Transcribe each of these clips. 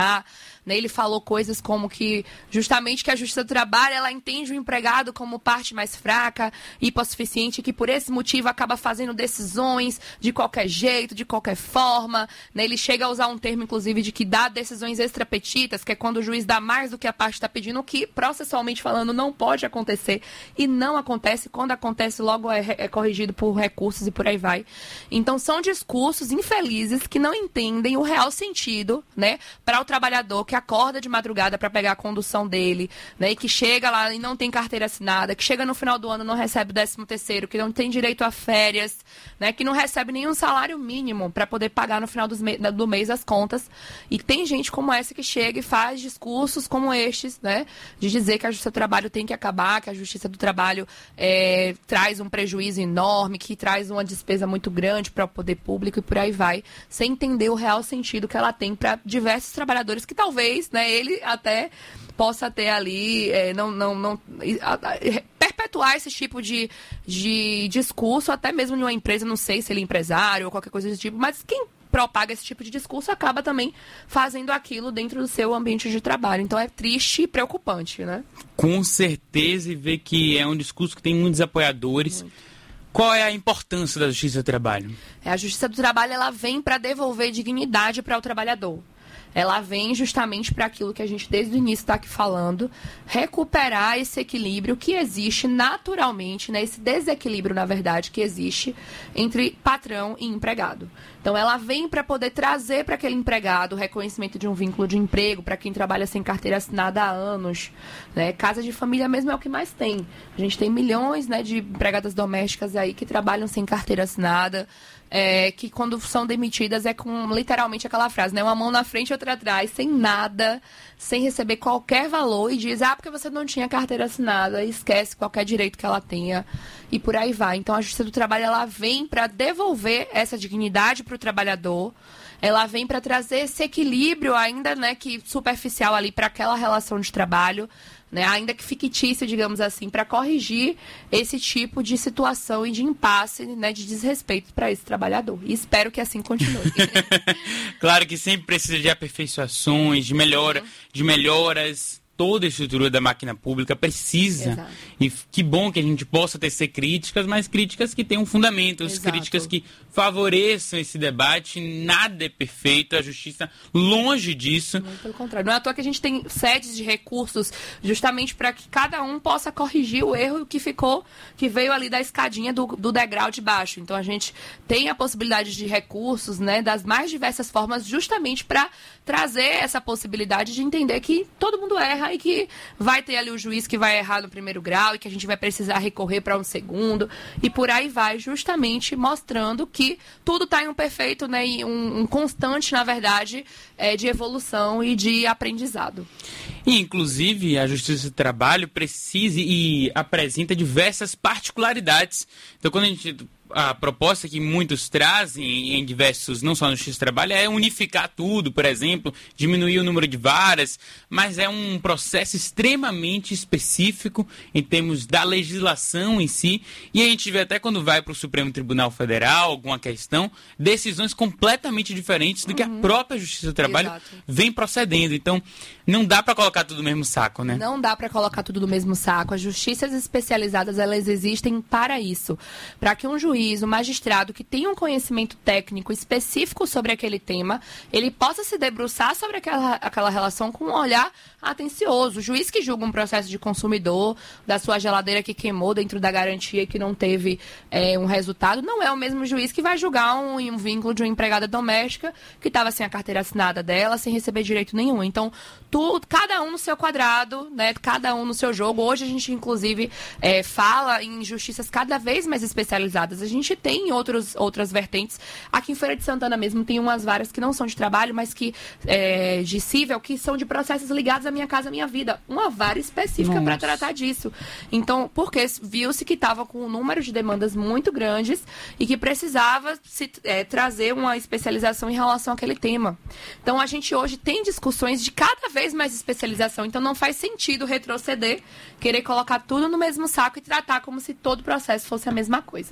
Né? Ele falou coisas como que, justamente, que a Justiça do Trabalho, ela entende o empregado como parte mais fraca, hipossuficiente, que por esse motivo acaba fazendo decisões de qualquer jeito, de qualquer forma. Né? Ele chega a usar um termo, inclusive, de que dá decisões extrapetitas, que é quando o juiz dá mais do que a parte está pedindo, o que, processualmente falando, não pode acontecer e não acontece. Quando acontece, logo é corrigido por recursos e por aí vai. Então, são discursos infelizes que não entendem o real sentido, né, para o trabalhador que acorda de madrugada para pegar a condução dele, né, e que chega lá e não tem carteira assinada, que chega no final do ano e não recebe o 13º, que não tem direito a férias, né, que não recebe nenhum salário mínimo para poder pagar no final do mês as contas. E tem gente como essa que chega e faz discursos como estes, né, de dizer que a Justiça do Trabalho tem que acabar, que a Justiça do Trabalho traz um prejuízo enorme, que traz uma despesa muito grande para o poder público e por aí vai, sem entender o real sentido que ela tem para diversos trabalhadores que talvez, né, ele até possa ter ali, perpetuar esse tipo de discurso, até mesmo em uma empresa, não sei se ele é empresário ou qualquer coisa desse tipo, mas quem propaga esse tipo de discurso acaba também fazendo aquilo dentro do seu ambiente de trabalho. Então é triste e preocupante, né? Com certeza, e ver que é um discurso que tem muitos apoiadores. Muito. Qual é a importância da Justiça do Trabalho? A Justiça do Trabalho, ela vem para devolver dignidade para o trabalhador. Ela vem justamente para aquilo que a gente desde o início está aqui falando, recuperar esse equilíbrio que existe naturalmente, né, esse desequilíbrio, na verdade, que existe entre patrão e empregado. Então, ela vem para poder trazer para aquele empregado o reconhecimento de um vínculo de emprego, para quem trabalha sem carteira assinada há anos. Né? Casa de família mesmo é o que mais tem. A gente tem milhões, né, de empregadas domésticas aí que trabalham sem carteira assinada, que quando são demitidas é com literalmente aquela frase, né? Uma mão na frente e outra atrás, sem nada, sem receber qualquer valor e diz, porque você não tinha carteira assinada, e esquece qualquer direito que ela tenha e por aí vai. Então a Justiça do Trabalho, ela vem para devolver essa dignidade para o trabalhador, ela vem para trazer esse equilíbrio ainda, né, que superficial ali para aquela relação de trabalho, né, ainda que fictício, digamos assim, para corrigir esse tipo de situação e de impasse, né, de desrespeito para esse trabalhador. E espero que assim continue. Claro que sempre precisa de aperfeiçoações, de melhoras. Toda a estrutura da máquina pública precisa. Exato. E que bom que a gente possa tecer críticas, mas críticas que tenham fundamentos, exato, críticas que favoreçam esse debate. Nada é perfeito, a justiça longe disso. Muito pelo contrário. Não é à toa que a gente tem sedes de recursos justamente para que cada um possa corrigir o erro que veio ali da escadinha do degrau de baixo. Então a gente tem a possibilidade de recursos, né, das mais diversas formas, justamente para trazer essa possibilidade de entender que todo mundo erra e que vai ter ali o juiz que vai errar no primeiro grau e que a gente vai precisar recorrer para um segundo e por aí vai, justamente mostrando que tudo está em um perfeito, né, e um constante, na verdade, de evolução e de aprendizado. E, inclusive, a Justiça do Trabalho precisa e apresenta diversas particularidades. Então, quando a proposta que muitos trazem em diversos, não só no Justiça do Trabalho, é unificar tudo, por exemplo, diminuir o número de varas, mas é um processo extremamente específico em termos da legislação em si, e a gente vê até quando vai para o Supremo Tribunal Federal, alguma questão, decisões completamente diferentes do que a própria Justiça do Trabalho, exato, vem procedendo. Então, não dá para colocar tudo no mesmo saco, né? Não dá para colocar tudo no mesmo saco. As justiças especializadas, elas existem para isso, para que um juiz, um magistrado que tenha um conhecimento técnico específico sobre aquele tema, ele possa se debruçar sobre aquela relação com um olhar atencioso. O juiz que julga um processo de consumidor, da sua geladeira que queimou dentro da garantia que não teve um resultado, não é o mesmo juiz que vai julgar um vínculo de uma empregada doméstica que estava sem a carteira assinada dela, sem receber direito nenhum. Então, cada um no seu quadrado, né, cada um no seu jogo. Hoje a gente, inclusive, fala em justiças cada vez mais especializadas. A gente tem outras vertentes. Aqui em Feira de Santana mesmo tem umas varas que não são de trabalho, mas que de cível, que são de processos ligados à Minha Casa Minha Vida. Uma vara específica para tratar disso. Então, porque viu-se que estava com um número de demandas muito grandes e que precisava trazer uma especialização em relação àquele tema. Então, a gente hoje tem discussões de cada vez mais especialização. Então, não faz sentido retroceder, querer colocar tudo no mesmo saco e tratar como se todo o processo fosse a mesma coisa. Todas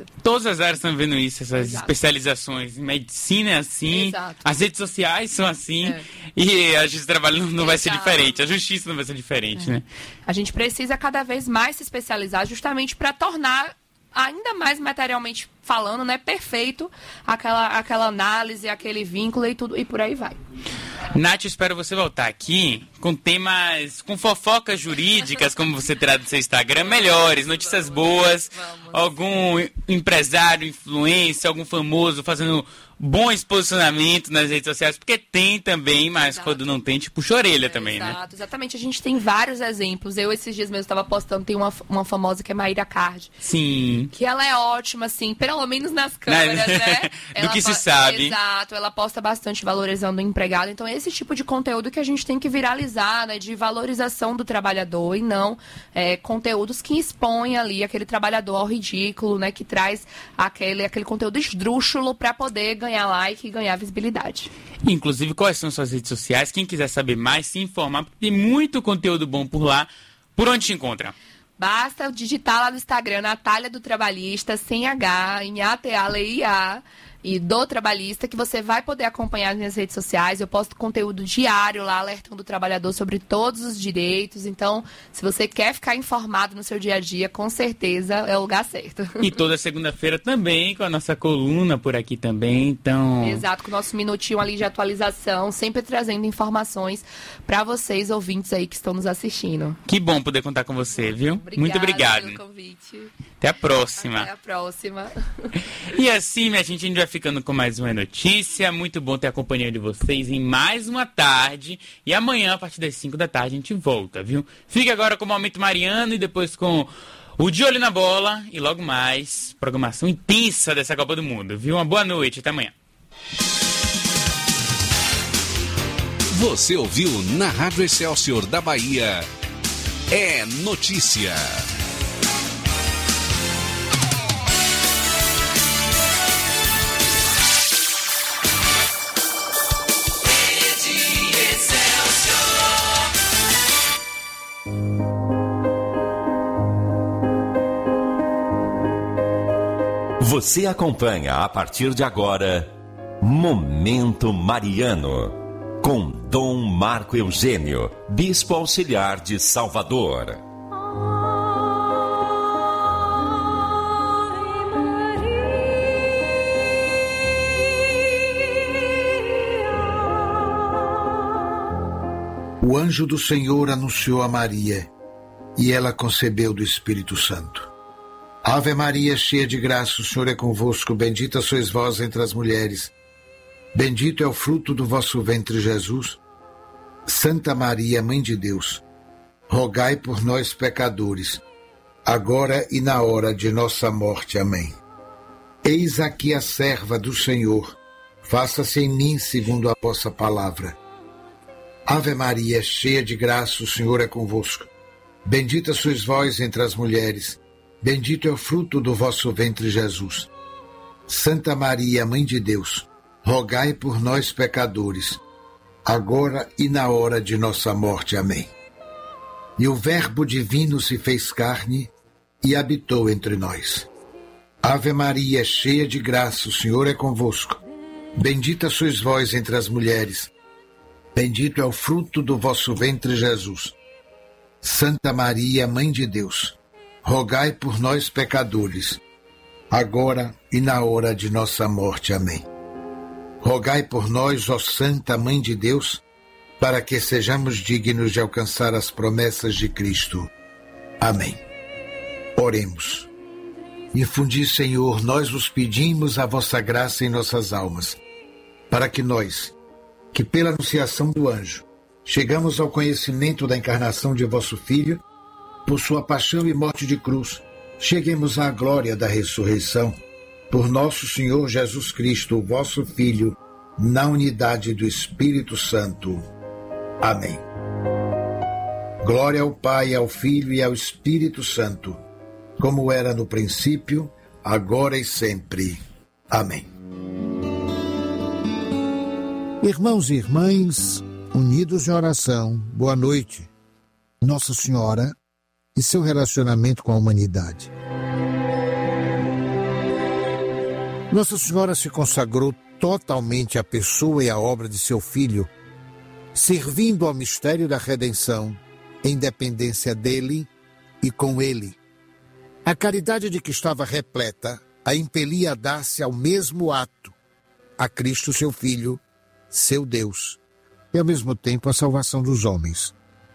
as áreas estão vendo isso, essas Exato. especializações. Medicina é assim, Exato. as redes sociais são assim, e a justiça do trabalho não vai ser Exato. diferente, a justiça não vai ser diferente, né? A gente precisa cada vez mais se especializar justamente para tornar ainda mais materialmente falando, né, perfeito aquela análise, aquele vínculo e tudo, e por aí vai. Nath, espero você voltar aqui com temas, com fofocas jurídicas, como você terá do seu Instagram, melhores, notícias boas, algum empresário, influência, algum famoso fazendo bons posicionamentos nas redes sociais, porque tem também, mas Exato. quando não tem, puxa a orelha também, né? Exato, exatamente. A gente tem vários exemplos. Eu, esses dias mesmo, estava postando, tem uma famosa que é Maíra Card. Sim. Que ela é ótima, assim, pelo menos nas câmeras, né? Do que se sabe. Exato, ela posta bastante valorizando o empregado. Então, é esse tipo de conteúdo que a gente tem que viralizar, né? De valorização do trabalhador e não conteúdos que expõem ali aquele trabalhador ao ridículo, né? Que traz aquele conteúdo esdrúxulo para poder ganhar like e ganhar visibilidade. Inclusive, quais são suas redes sociais? Quem quiser saber mais, se informar, porque tem muito conteúdo bom por lá. Por onde te encontra? Basta digitar lá no Instagram, Natália do Trabalhista, sem H, em ATALEIA, e do Trabalhista, que você vai poder acompanhar nas minhas redes sociais. Eu posto conteúdo diário lá, alertando o trabalhador sobre todos os direitos. Então, se você quer ficar informado no seu dia a dia, com certeza é o lugar certo. E toda segunda-feira também, com a nossa coluna por aqui também, então... Exato, com o nosso minutinho ali de atualização, sempre trazendo informações para vocês, ouvintes aí que estão nos assistindo. Que bom poder contar com você, viu? Obrigada. Muito obrigado. Pelo convite. Até a próxima. Até a próxima. E assim, minha gente, a gente vai ficando com mais uma notícia. Muito bom ter a companhia de vocês em mais uma tarde. E amanhã, a partir das 5 da tarde, a gente volta, viu? Fique agora com o Momento Mariano e depois com o De Olho na Bola. E logo mais, programação intensa dessa Copa do Mundo, viu? Uma boa noite, até amanhã. Você ouviu na Rádio Excelsior da Bahia. É notícia. Você acompanha a partir de agora Momento Mariano, com Dom Marco Eugênio, Bispo Auxiliar de Salvador. O anjo do Senhor anunciou a Maria, e ela concebeu do Espírito Santo. Ave Maria, cheia de graça, o Senhor é convosco, bendita sois vós entre as mulheres. Bendito é o fruto do vosso ventre, Jesus. Santa Maria, Mãe de Deus, rogai por nós, pecadores, agora e na hora de nossa morte. Amém. Eis aqui a serva do Senhor, faça-se em mim segundo a vossa palavra. Ave Maria, cheia de graça, o Senhor é convosco. Bendita sois vós entre as mulheres, bendito é o fruto do vosso ventre, Jesus. Santa Maria, Mãe de Deus, rogai por nós, pecadores, agora e na hora de nossa morte. Amém. E o Verbo divino se fez carne e habitou entre nós. Ave Maria, cheia de graça, o Senhor é convosco. Bendita sois vós entre as mulheres, bendito é o fruto do vosso ventre, Jesus. Santa Maria, Mãe de Deus, rogai por nós, pecadores, agora e na hora de nossa morte. Amém. Rogai por nós, ó Santa Mãe de Deus, para que sejamos dignos de alcançar as promessas de Cristo. Amém. Oremos. Infundi, Senhor, nós vos pedimos a vossa graça em nossas almas, para que nós, que pela anunciação do anjo, chegamos ao conhecimento da encarnação de vosso Filho, por sua paixão e morte de cruz, cheguemos à glória da ressurreição, por nosso Senhor Jesus Cristo, vosso Filho, na unidade do Espírito Santo. Amém. Glória ao Pai, ao Filho e ao Espírito Santo, como era no princípio, agora e sempre. Amém. Irmãos e irmãs, unidos em oração, boa noite. Nossa Senhora e seu relacionamento com a humanidade. Nossa Senhora se consagrou totalmente à pessoa e à obra de seu Filho, servindo ao mistério da redenção, em dependência dele e com ele. A caridade de que estava repleta a impelia a dar-se ao mesmo ato, a Cristo seu Filho, seu Deus, e ao mesmo tempo a salvação dos homens.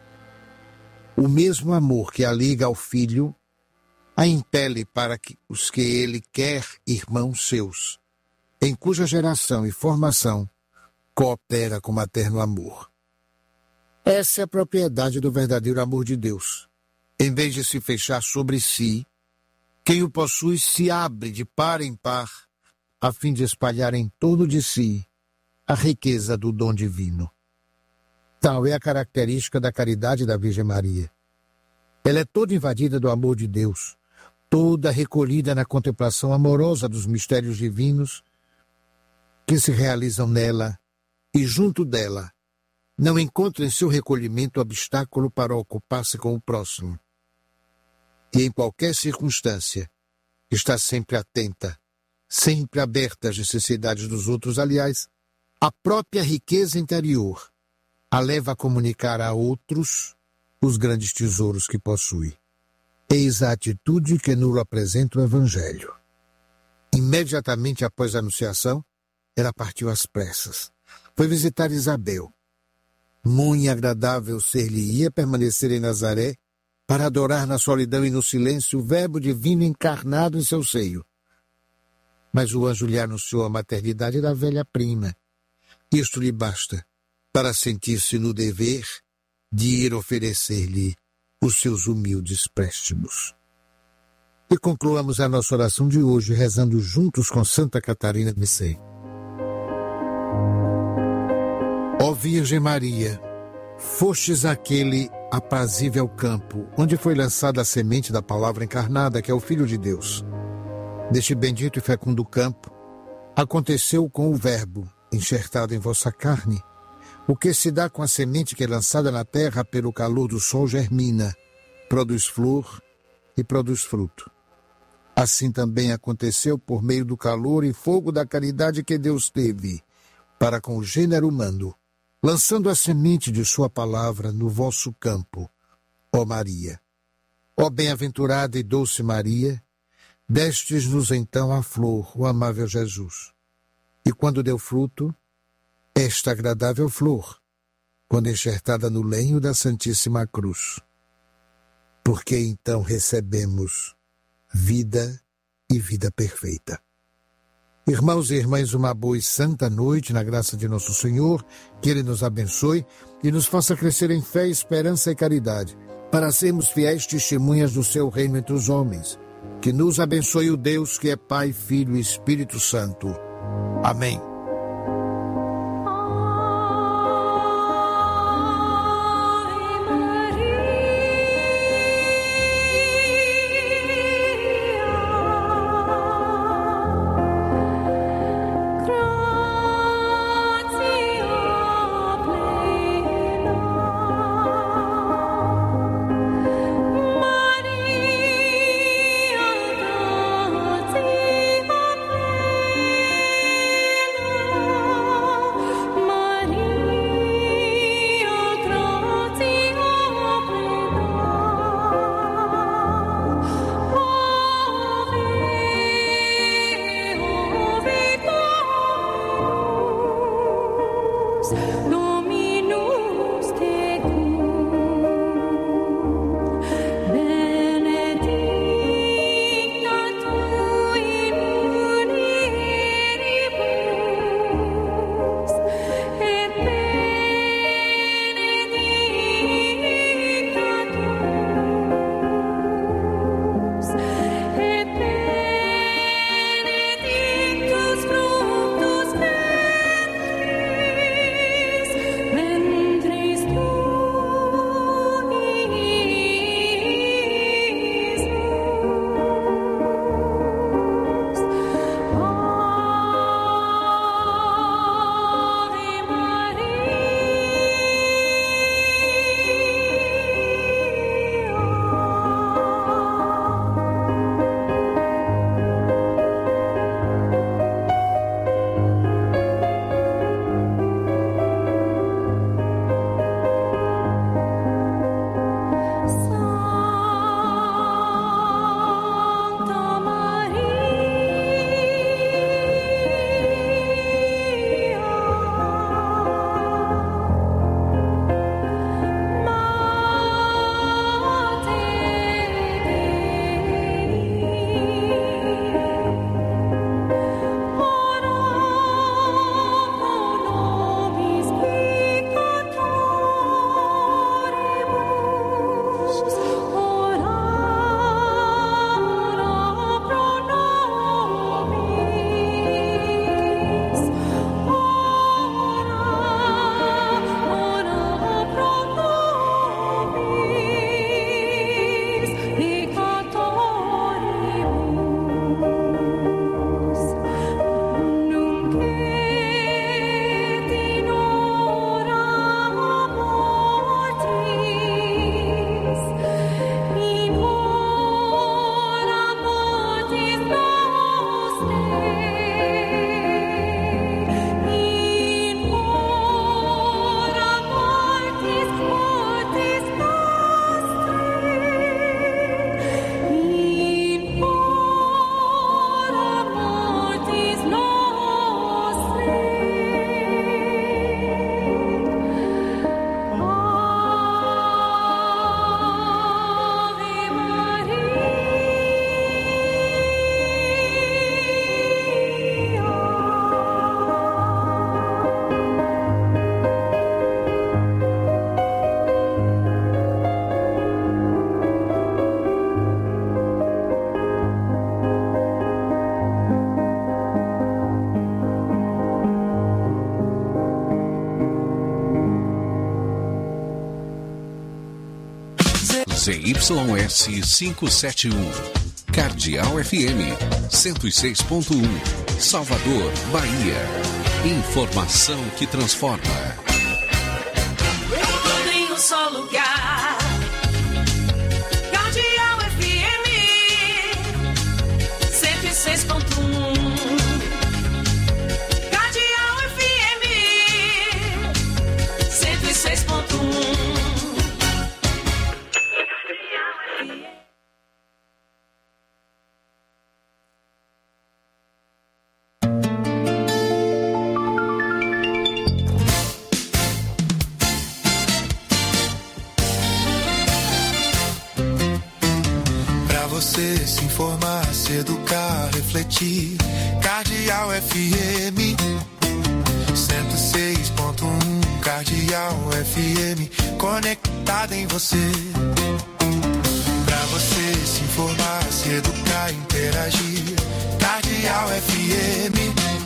O mesmo amor que a liga ao Filho a impele para que os que ele quer irmãos seus, em cuja geração e formação coopera com materno amor. Essa é a propriedade do verdadeiro amor de Deus. Em vez de se fechar sobre si, quem o possui se abre de par em par, a fim de espalhar em torno de si a riqueza do dom divino. Tal é a característica da caridade da Virgem Maria. Ela é toda invadida do amor de Deus, toda recolhida na contemplação amorosa dos mistérios divinos que se realizam nela e junto dela, não encontra em seu recolhimento obstáculo para ocupar-se com o próximo. E em qualquer circunstância, está sempre atenta, sempre aberta às necessidades dos outros. Aliás, a própria riqueza interior a leva a comunicar a outros os grandes tesouros que possui. Eis a atitude que nos apresenta o Evangelho. Imediatamente após a anunciação, ela partiu às pressas. Foi visitar Isabel. Muito agradável ser-lhe-ia permanecer em Nazaré para adorar na solidão e no silêncio o Verbo divino encarnado em seu seio. Mas o anjo lhe anunciou a maternidade da velha prima. Isto lhe basta para sentir-se no dever de ir oferecer-lhe os seus humildes préstimos. E concluamos a nossa oração de hoje rezando juntos com Santa Catarina de Sena. Ó Virgem Maria, fostes aquele aprazível campo onde foi lançada a semente da palavra encarnada, que é o Filho de Deus. Deste bendito e fecundo campo, aconteceu com o Verbo, enxertado em vossa carne, o que se dá com a semente que é lançada na terra pelo calor do sol germina, produz flor e produz fruto. Assim também aconteceu por meio do calor e fogo da caridade que Deus teve para com o gênero humano, lançando a semente de sua palavra no vosso campo, ó Maria. Ó bem-aventurada e doce Maria, destes-nos então a flor, o amável Jesus. E quando deu fruto, esta agradável flor, quando enxertada no lenho da Santíssima Cruz. Porque então recebemos vida e vida perfeita. Irmãos e irmãs, uma boa e santa noite na graça de nosso Senhor, que Ele nos abençoe e nos faça crescer em fé, esperança e caridade, para sermos fiéis testemunhas do seu reino entre os homens. Que nos abençoe o Deus que é Pai, Filho e Espírito Santo. Amém. ZYS 571. Cardeal FM 106.1. Salvador, Bahia. Informação que transforma. Tudo em um só lugar. Cardeal FM 106.1. Cardeal FM 106.1. Você se informar, se educar, refletir. Cardeal FM 106.1. Cardeal FM conectada em você. Pra você se informar, se educar, interagir. Cardeal FM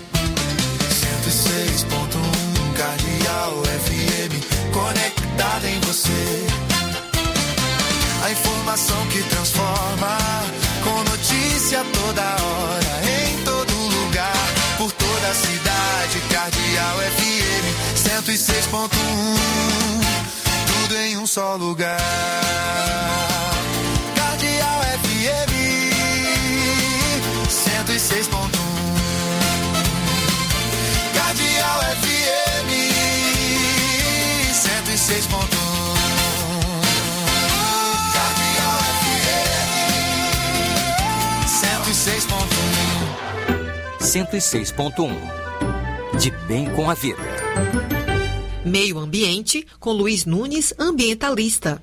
106.1. Cardeal FM conectada em você. A informação que transforma, com notícia toda hora, em todo lugar, por toda a cidade. Cardeal FM 106.1. Tudo em um só lugar. Cardeal FM 106.1. Cardeal FM 106.1. 106.1. De bem com a vida. Meio Ambiente, com Luiz Nunes, ambientalista.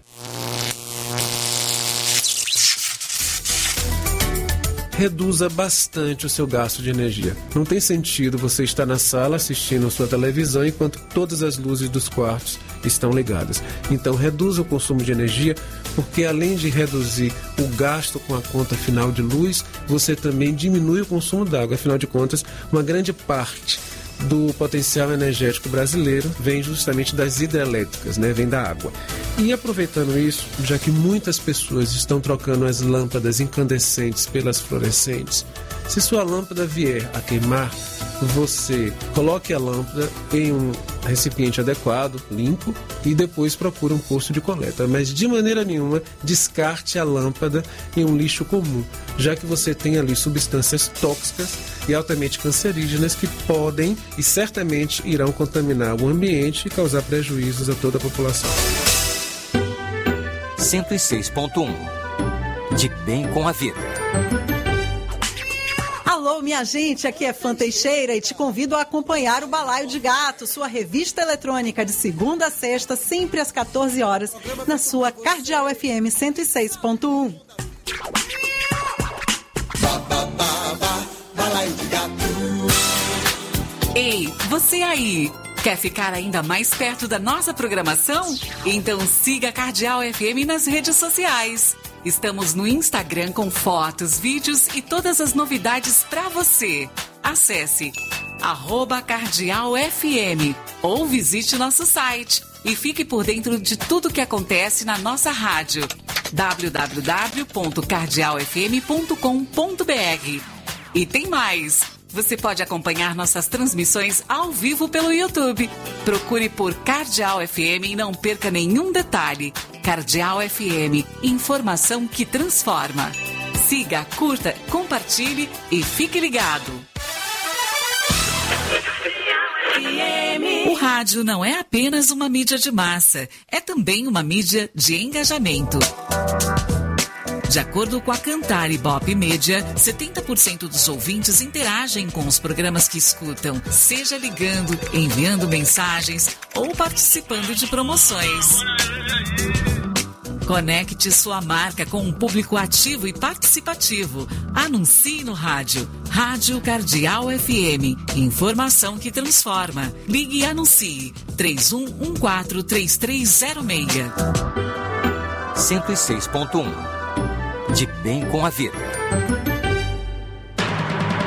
Reduza bastante o seu gasto de energia. Não tem sentido você estar na sala assistindo sua televisão enquanto todas as luzes dos quartos estão ligadas. Então reduza o consumo de energia, porque além de reduzir o gasto com a conta final de luz, você também diminui o consumo d'água. Afinal de contas, uma grande parte do potencial energético brasileiro vem justamente das hidrelétricas, né? Vem da água. E aproveitando isso, já que muitas pessoas estão trocando as lâmpadas incandescentes pelas fluorescentes, se sua lâmpada vier a queimar, você coloque a lâmpada em um recipiente adequado, limpo, e depois procure um posto de coleta. Mas de maneira nenhuma descarte a lâmpada em um lixo comum, já que você tem ali substâncias tóxicas e altamente cancerígenas que podem e certamente irão contaminar o ambiente e causar prejuízos a toda a população. 106.1. De bem com a vida. Alô, minha gente, aqui é Fã Teixeira e te convido a acompanhar o Balaio de Gato, sua revista eletrônica de segunda a sexta, sempre às 14 horas, na sua Cardeal FM 106.1. Balaio de Gato. Ei, você aí, quer ficar ainda mais perto da nossa programação? Então siga a Cardeal FM nas redes sociais. Estamos no Instagram com fotos, vídeos e todas as novidades para você. Acesse @CardealFM ou visite nosso site e fique por dentro de tudo que acontece na nossa rádio. www.cardealfm.com.br. E tem mais! Você pode acompanhar nossas transmissões ao vivo pelo YouTube. Procure por Cardeal FM e não perca nenhum detalhe. Cardeal FM, informação que transforma. Siga, curta, compartilhe e fique ligado. O rádio não é apenas uma mídia de massa, é também uma mídia de engajamento. De acordo com a Cantar Ibope Média, 70% dos ouvintes interagem com os programas que escutam, seja ligando, enviando mensagens ou participando de promoções. Conecte sua marca com um público ativo e participativo. Anuncie no rádio. Rádio Cardeal FM. Informação que transforma. Ligue e anuncie. 3114-3306. 106.1. De bem com a vida.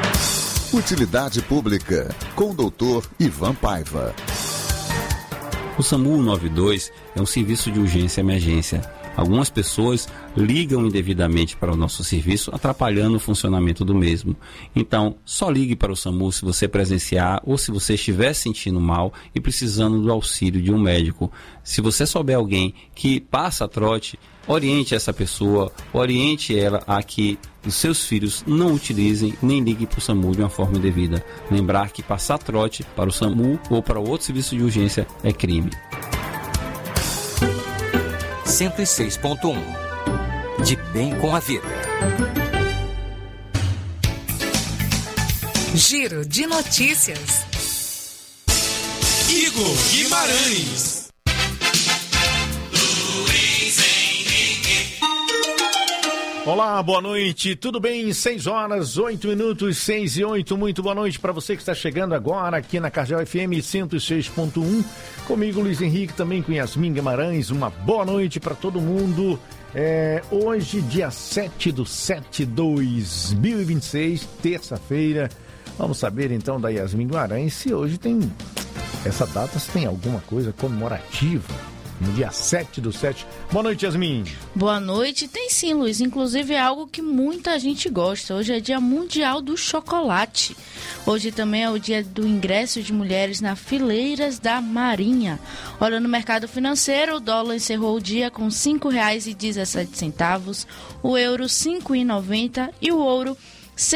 Utilidade Pública, com o Dr. Ivan Paiva. O SAMU 192 é um serviço de urgência e emergência. Algumas pessoas ligam indevidamente para o nosso serviço, atrapalhando o funcionamento do mesmo. Então, só ligue para o SAMU se você presenciar ou se você estiver sentindo mal e precisando do auxílio de um médico. Se você souber alguém que passa trote, oriente essa pessoa, oriente ela a que os seus filhos não utilizem nem liguem para o SAMU de uma forma indevida. Lembrar que passar trote para o SAMU ou para outro serviço de urgência é crime. 106.1 De bem com a vida. Giro de notícias. Igor Guimarães. Olá, boa noite, tudo bem? 6 horas, 8 minutos, 6 e 8. Muito boa noite para você que está chegando agora aqui na Cardeal FM 106.1. Comigo, Luiz Henrique, também com Yasmin Guimarães. Uma boa noite para todo mundo. Hoje, dia 7/7/2026, terça-feira. Vamos saber então da Yasmin Guimarães se hoje tem essa data, se tem alguma coisa comemorativa. No dia 7/7. Boa noite, Yasmin. Boa noite. Tem sim, Luiz. Inclusive é algo que muita gente gosta. Hoje é dia mundial do chocolate. Hoje também é o dia do ingresso de mulheres na Fileiras da Marinha. Olha, no mercado financeiro, o dólar encerrou o dia com R$ 5,17, o euro R$ 5,90 e o ouro R$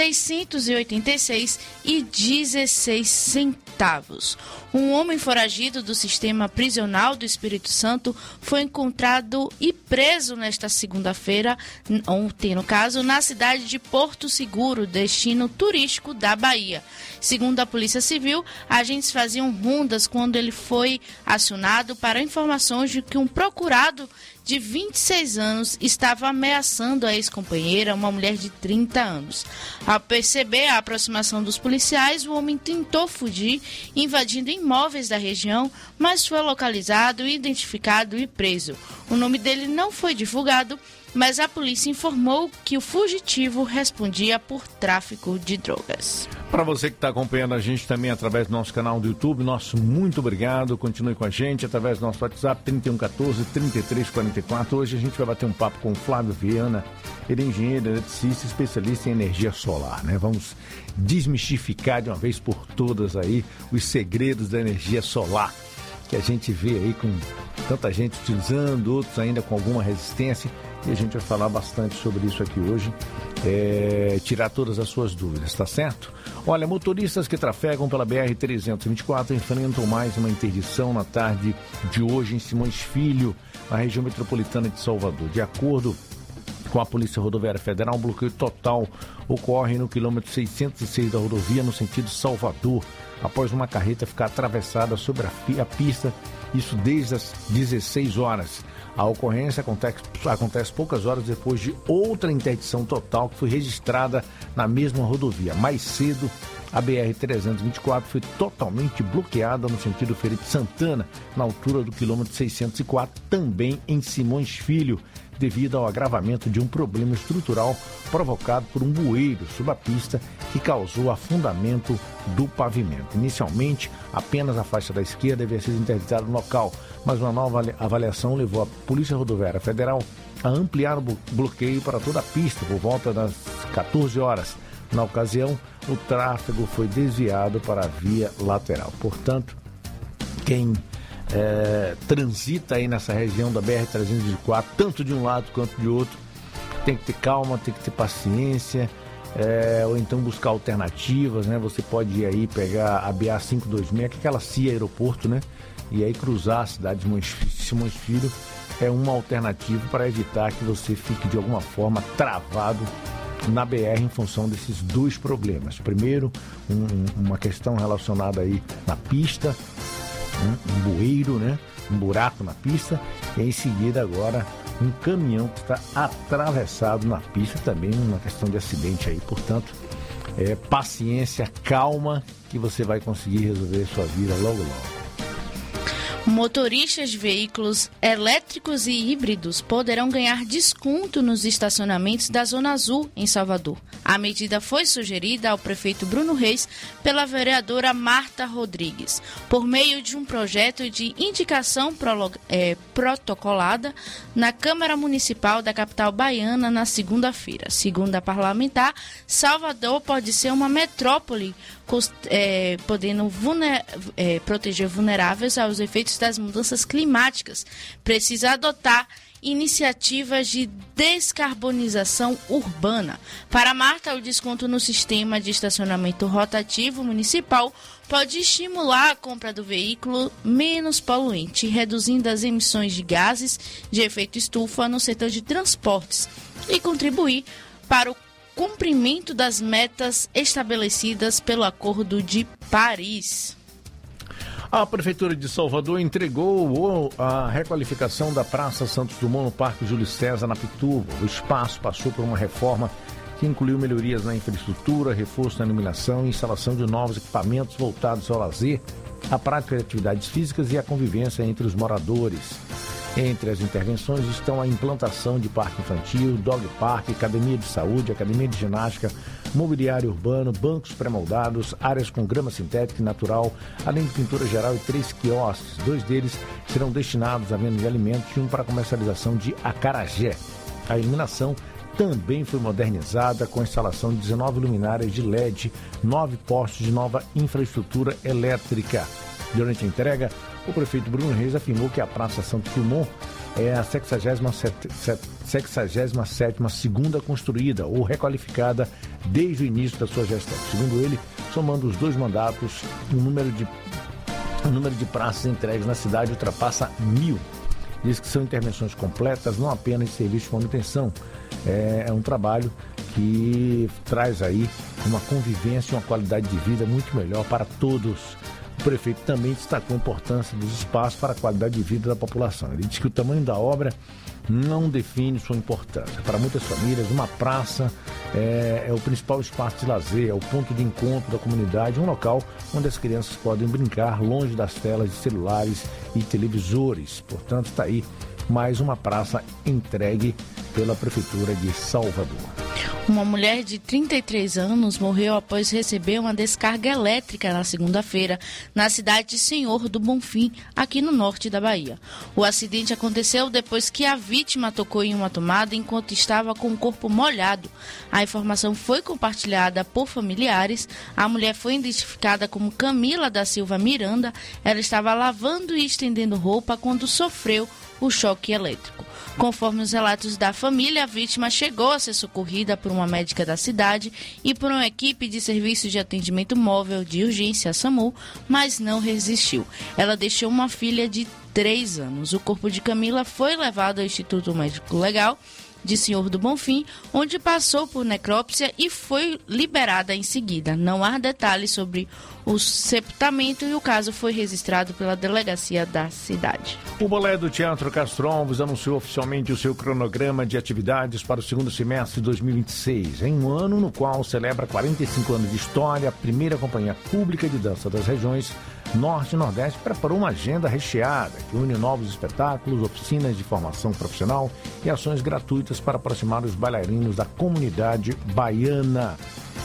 686,16. Um homem foragido do sistema prisional do Espírito Santo foi encontrado e preso nesta segunda-feira, ontem no caso, na cidade de Porto Seguro, destino turístico da Bahia. Segundo a Polícia Civil, agentes faziam rondas quando ele foi acionado para informações de que um procurado de 26 anos estava ameaçando a ex-companheira, uma mulher de 30 anos. Ao perceber a aproximação dos policiais, o homem tentou fugir, invadindo imóveis da região, mas foi localizado, identificado e preso. O nome dele não foi divulgado, mas a polícia informou que o fugitivo respondia por tráfico de drogas. Para você que está acompanhando a gente também através do nosso canal do YouTube, nosso muito obrigado. Continue com a gente através do nosso WhatsApp 3114-3344. Hoje a gente vai bater um papo com o Flávio Viana. Ele é engenheiro, eletricista, especialista em energia solar, né? Vamos desmistificar de uma vez por todas aí os segredos da energia solar, que a gente vê aí com tanta gente utilizando, outros ainda com alguma resistência. E a gente vai falar bastante sobre isso aqui hoje, tirar todas as suas dúvidas, tá certo? Olha, motoristas que trafegam pela BR-324 enfrentam mais uma interdição na tarde de hoje em Simões Filho, na região metropolitana de Salvador. De acordo com a Polícia Rodoviária Federal, um bloqueio total ocorre no quilômetro 606 da rodovia, no sentido Salvador, após uma carreta ficar atravessada sobre a pista, isso desde as 16 horas. A ocorrência acontece poucas horas depois de outra interdição total que foi registrada na mesma rodovia. Mais cedo, a BR-324 foi totalmente bloqueada no sentido Feira de Santana, na altura do quilômetro 604, também em Simões Filho, devido ao agravamento de um problema estrutural provocado por um bueiro sob a pista que causou afundamento do pavimento. Inicialmente, apenas a faixa da esquerda havia sido interditada no local, mas uma nova avaliação levou a Polícia Rodoviária Federal a ampliar o bloqueio para toda a pista por volta das 14 horas. Na ocasião, o tráfego foi desviado para a via lateral. Portanto, quem transita aí nessa região da BR-324, tanto de um lado quanto de outro, tem que ter calma, tem que ter paciência, ou então buscar alternativas, né? Você pode ir aí pegar a BA-526, que é aquela CIA aeroporto, né? E aí cruzar a cidade de Simões Filho é uma alternativa para evitar que você fique de alguma forma travado na BR em função desses dois problemas. Primeiro, uma questão relacionada aí na pista, um bueiro, né? Um buraco na pista, e em seguida agora um caminhão que está atravessado na pista, também uma questão de acidente aí. Portanto, paciência, calma, que você vai conseguir resolver a sua vida logo logo. Motoristas de veículos elétricos e híbridos poderão ganhar desconto nos estacionamentos da Zona Azul, em Salvador. A medida foi sugerida ao prefeito Bruno Reis pela vereadora Marta Rodrigues, por meio de um projeto de indicação protocolada na Câmara Municipal da capital baiana na segunda-feira. Segundo a parlamentar, Salvador pode ser uma metrópole podendo proteger vulneráveis aos efeitos das mudanças climáticas. Precisa adotar iniciativas de descarbonização urbana. Para Marta, o desconto no sistema de estacionamento rotativo municipal pode estimular a compra do veículo menos poluente, reduzindo as emissões de gases de efeito estufa no setor de transportes e contribuir para o cumprimento das metas estabelecidas pelo Acordo de Paris. A Prefeitura de Salvador entregou a requalificação da Praça Santos Dumont no Parque Júlio César, na Pituba. O espaço passou por uma reforma que incluiu melhorias na infraestrutura, reforço na iluminação e instalação de novos equipamentos voltados ao lazer, a prática de atividades físicas e a convivência entre os moradores. Entre as intervenções estão a implantação de parque infantil, dog park, academia de saúde, academia de ginástica, mobiliário urbano, bancos pré-moldados, áreas com grama sintética e natural, além de pintura geral e 3 quiosques. 2 deles serão destinados à venda de alimentos e um para comercialização de acarajé. A iluminação também foi modernizada com a instalação de 19 luminárias de LED, 9 postes de nova infraestrutura elétrica. Durante a entrega, o prefeito Bruno Reis afirmou que a Praça Santos Dumont é a 67ª segunda construída ou requalificada desde o início da sua gestão. Segundo ele, somando os 2 mandatos, o número de praças entregues na cidade ultrapassa 1.000. Diz que são intervenções completas, não apenas de serviço de manutenção. É um trabalho que traz aí uma convivência e uma qualidade de vida muito melhor para todos. O prefeito também destacou a importância dos espaços para a qualidade de vida da população. Ele disse que o tamanho da obra não define sua importância. Para muitas famílias, uma praça é o principal espaço de lazer, é o ponto de encontro da comunidade, um local onde as crianças podem brincar longe das telas de celulares e televisores. Portanto, está aí mais uma praça entregue pela Prefeitura de Salvador. Uma mulher de 33 anos morreu após receber uma descarga elétrica na segunda-feira na cidade de Senhor do Bonfim, aqui no norte da Bahia. O acidente aconteceu depois que a vítima tocou em uma tomada enquanto estava com o corpo molhado. A informação foi compartilhada por familiares. A mulher foi identificada como Camila da Silva Miranda. Ela estava lavando e estendendo roupa quando sofreu o choque elétrico. Conforme os relatos da família, a vítima chegou a ser socorrida por uma médica da cidade e por uma equipe de serviço de atendimento móvel de urgência SAMU, mas não resistiu. Ela deixou uma filha de 3 anos. O corpo de Camila foi levado ao Instituto Médico Legal de Senhor do Bonfim, onde passou por necrópsia e foi liberada em seguida. Não há detalhes sobre o sepultamento e o caso foi registrado pela delegacia da cidade. O Balé do Teatro Castro Alves anunciou oficialmente o seu cronograma de atividades para o segundo semestre de 2026, em um ano no qual celebra 45 anos de história. A primeira companhia pública de dança das regiões Norte e Nordeste preparou uma agenda recheada que une novos espetáculos, oficinas de formação profissional e ações gratuitas para aproximar os bailarinos da comunidade baiana.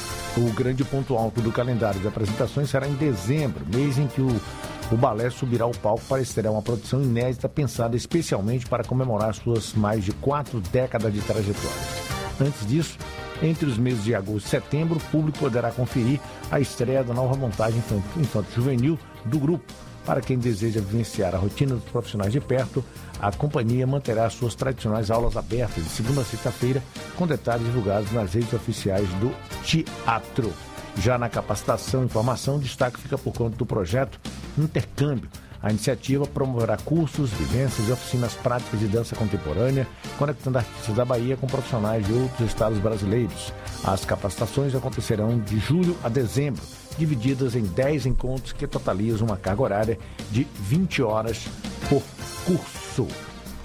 O grande ponto alto do calendário de apresentações será em dezembro, mês em que o balé subirá ao palco para estrear uma produção inédita pensada especialmente para comemorar suas mais de 4 décadas de trajetória. Antes disso, entre os meses de agosto e setembro, o público poderá conferir a estreia da nova montagem infanto-juvenil do grupo. Para quem deseja vivenciar a rotina dos profissionais de perto, a companhia manterá suas tradicionais aulas abertas de segunda a sexta-feira, com detalhes divulgados nas redes oficiais do teatro. Já na capacitação e formação, destaque fica por conta do projeto Intercâmbio. A iniciativa promoverá cursos, vivências e oficinas práticas de dança contemporânea, conectando artistas da Bahia com profissionais de outros estados brasileiros. As capacitações acontecerão de julho a dezembro, divididas em 10 encontros que totalizam uma carga horária de 20 horas por curso.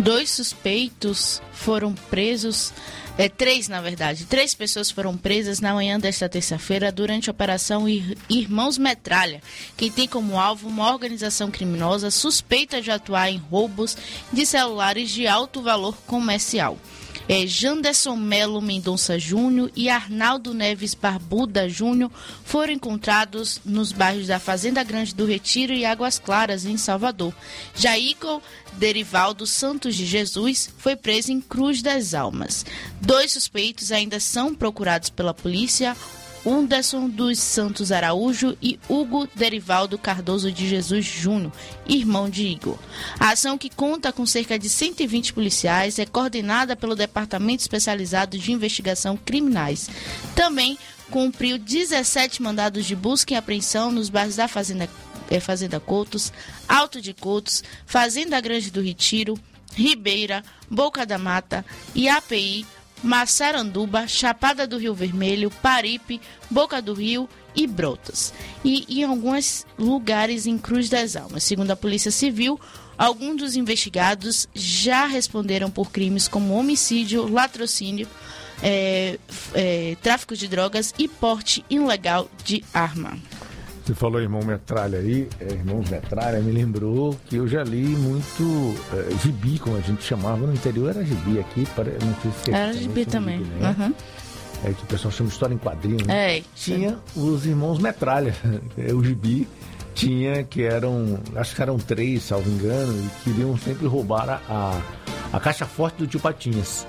2 suspeitos foram presos, 3 na verdade, 3 pessoas foram presas na manhã desta terça-feira durante a Operação Irmãos Metralha, que tem como alvo uma organização criminosa suspeita de atuar em roubos de celulares de alto valor comercial. Janderson Melo Mendonça Júnior e Arnaldo Neves Barbuda Júnior foram encontrados nos bairros da Fazenda Grande do Retiro e Águas Claras, em Salvador. Jair Derivaldo Santos de Jesus foi preso em Cruz das Almas. 2 suspeitos ainda são procurados pela polícia, Anderson dos Santos Araújo e Hugo Derivaldo Cardoso de Jesus Júnior, irmão de Igor. A ação, que conta com cerca de 120 policiais, é coordenada pelo Departamento Especializado de Investigação Criminais. Também cumpriu 17 mandados de busca e apreensão nos bairros da Fazenda Coutos, Alto de Coutos, Fazenda Grande do Retiro, Ribeira, Boca da Mata, IAPI, Massaranduba, Chapada do Rio Vermelho, Paripe, Boca do Rio e Brotas. E em alguns lugares em Cruz das Almas. Segundo a Polícia Civil, alguns dos investigados já responderam por crimes como homicídio, latrocínio, tráfico de drogas e porte ilegal de arma. Você falou irmão Metralha aí, Irmãos Metralha, me lembrou que eu já li muito gibi, como a gente chamava no interior, era gibi aqui, não sei se era gibi também. Gibi, né? Uhum. Que o pessoal chama de história em quadrinho, né? Tinha os Irmãos Metralha, o gibi tinha, que eram, acho que eram 3, salvo engano, e queriam sempre roubar a caixa forte do Tio Patinhas.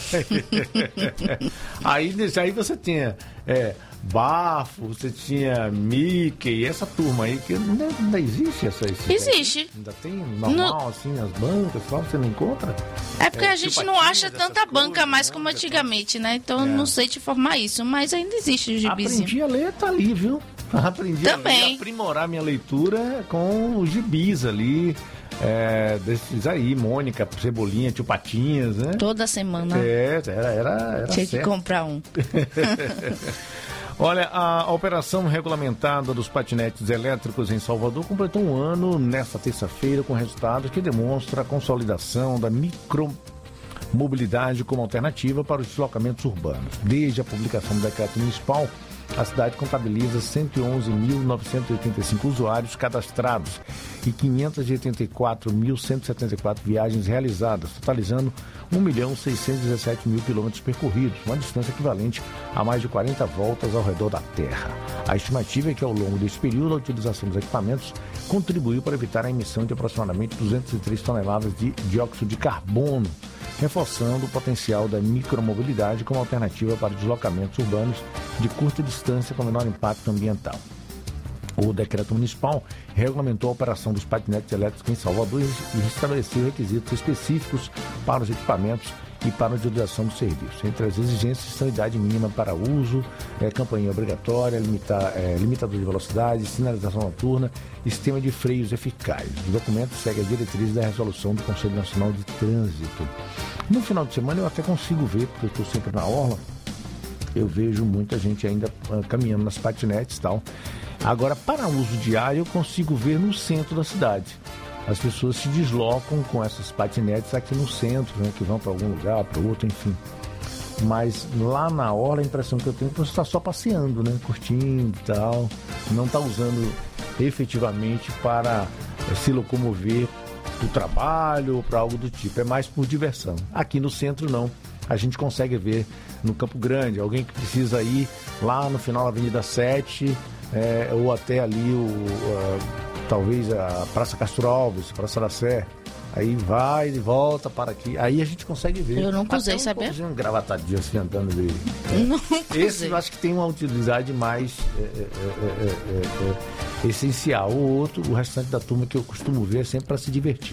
aí você tinha Bafo, você tinha Mickey, essa turma aí, que ainda existe existe. Ainda tem normal, assim, as bancas, você não encontra? É porque a gente não acha tanta banca mais como antigamente, né? Então eu não sei te informar isso, mas ainda existe o gibizinho. Aprendi a ler, tá ali, viu? Aprendi também a ler, aprimorar minha leitura com os gibis ali. Desses aí, Mônica, Cebolinha, Tio Patinhas, né? Toda semana. Era tinha que comprar um. Olha, a operação regulamentada dos patinetes elétricos em Salvador completou um ano nesta terça-feira, com resultados que demonstram a consolidação da micromobilidade como alternativa para os deslocamentos urbanos. Desde a publicação do decreto municipal, a cidade contabiliza 111.985 usuários cadastrados e 584.174 viagens realizadas, totalizando 1.617.000 quilômetros percorridos, uma distância equivalente a mais de 40 voltas ao redor da Terra. A estimativa é que, ao longo desse período, a utilização dos equipamentos contribuiu para evitar a emissão de aproximadamente 203 toneladas de dióxido de carbono, reforçando o potencial da micromobilidade como alternativa para deslocamentos urbanos de curta distância com menor impacto ambiental. O decreto municipal regulamentou a operação dos patinetes elétricos em Salvador e estabeleceu requisitos específicos para os equipamentos e para a utilização do serviço. Entre as exigências estão idade mínima para uso, campainha obrigatória, limitador de velocidade, sinalização noturna e sistema de freios eficazes. O documento segue as diretrizes da resolução do Conselho Nacional de Trânsito. No final de semana eu até consigo ver, porque eu estou sempre na orla, eu vejo muita gente ainda caminhando nas patinetes e tal. Agora, para uso diário, eu consigo ver no centro da cidade. As pessoas se deslocam com essas patinetes aqui no centro, né, que vão para algum lugar, para outro, enfim. Mas lá na hora, a impressão que eu tenho é que você está só passeando, né, curtindo e tal. Não está usando efetivamente para se locomover para o trabalho ou para algo do tipo. É mais por diversão. Aqui no centro, não. A gente consegue ver no Campo Grande, alguém que precisa ir lá no final da Avenida 7, ou até ali talvez a Praça Castro Alves, Praça da Sé. Aí vai e volta para aqui. Aí a gente consegue ver. Eu nunca usei, sabe? Um gravatadinho assim andando dele. Esse eu acho que tem uma utilidade mais essencial. O outro, o restante da turma que eu costumo ver é sempre para se divertir.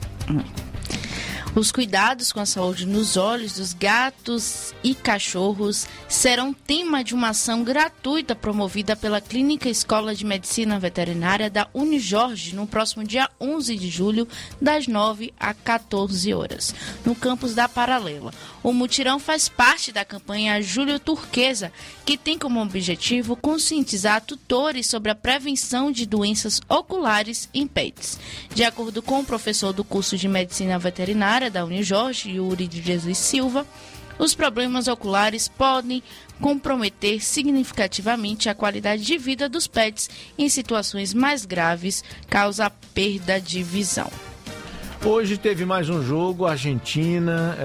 Os cuidados com a saúde nos olhos dos gatos e cachorros serão tema de uma ação gratuita promovida pela Clínica Escola de Medicina Veterinária da Unijorge no próximo dia 11 de julho, das 9 às 14 horas, no campus da Paralela. O mutirão faz parte da campanha Julho Turquesa, que tem como objetivo conscientizar tutores sobre a prevenção de doenças oculares em pets. De acordo com o professor do curso de Medicina Veterinária veterinária da Unijorge, Yuri de Jesus Silva, os problemas oculares podem comprometer significativamente a qualidade de vida dos pets em situações mais graves, causa perda de visão. Hoje teve mais um jogo, a Argentina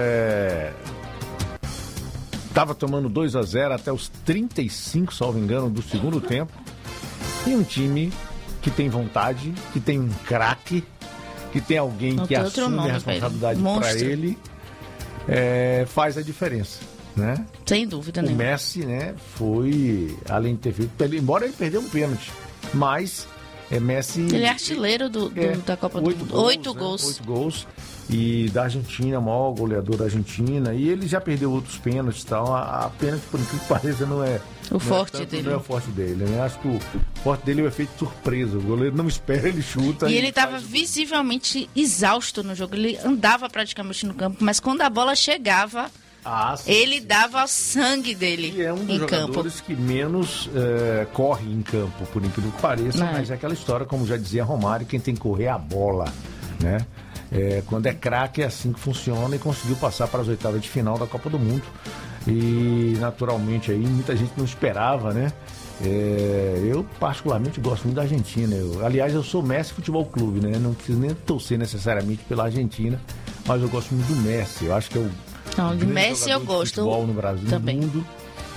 estava tomando 2-0 até os 35, salvo engano, do segundo tempo. E um time que tem vontade, que tem um craque, que tem alguém que assume a responsabilidade para ele, faz a diferença, né? Sem dúvida nenhuma. O Messi, né, foi, além de ter feito, embora ele perdeu um pênalti, mas Messi... Ele é artilheiro da Copa do Mundo. 8 gols. 8 gols. E da Argentina, maior goleador da Argentina. E ele já perdeu outros pênaltis e tal. A pênalti, por incrível que pareça, não é o forte dele. Não é o forte dele, né? Acho que o forte dele é o efeito surpresa. O goleiro não espera, ele chuta. E ele estava visivelmente exausto no jogo. Ele andava praticamente no campo, mas quando a bola chegava... ele dava o sangue dele e é um dos jogadores que menos corre em campo, por incrível que pareça, mas é aquela história, como já dizia Romário, quem tem que correr é a bola, né? Quando é craque é assim que funciona, e conseguiu passar para as oitavas de final da Copa do Mundo. E naturalmente aí muita gente não esperava, né? Eu particularmente gosto muito da Argentina. Aliás, eu sou Messi Futebol Clube, né? Não preciso nem torcer necessariamente pela Argentina, mas eu gosto muito do Messi. Eu acho que é o de Messi eu gosto no Brasil, também. No mundo,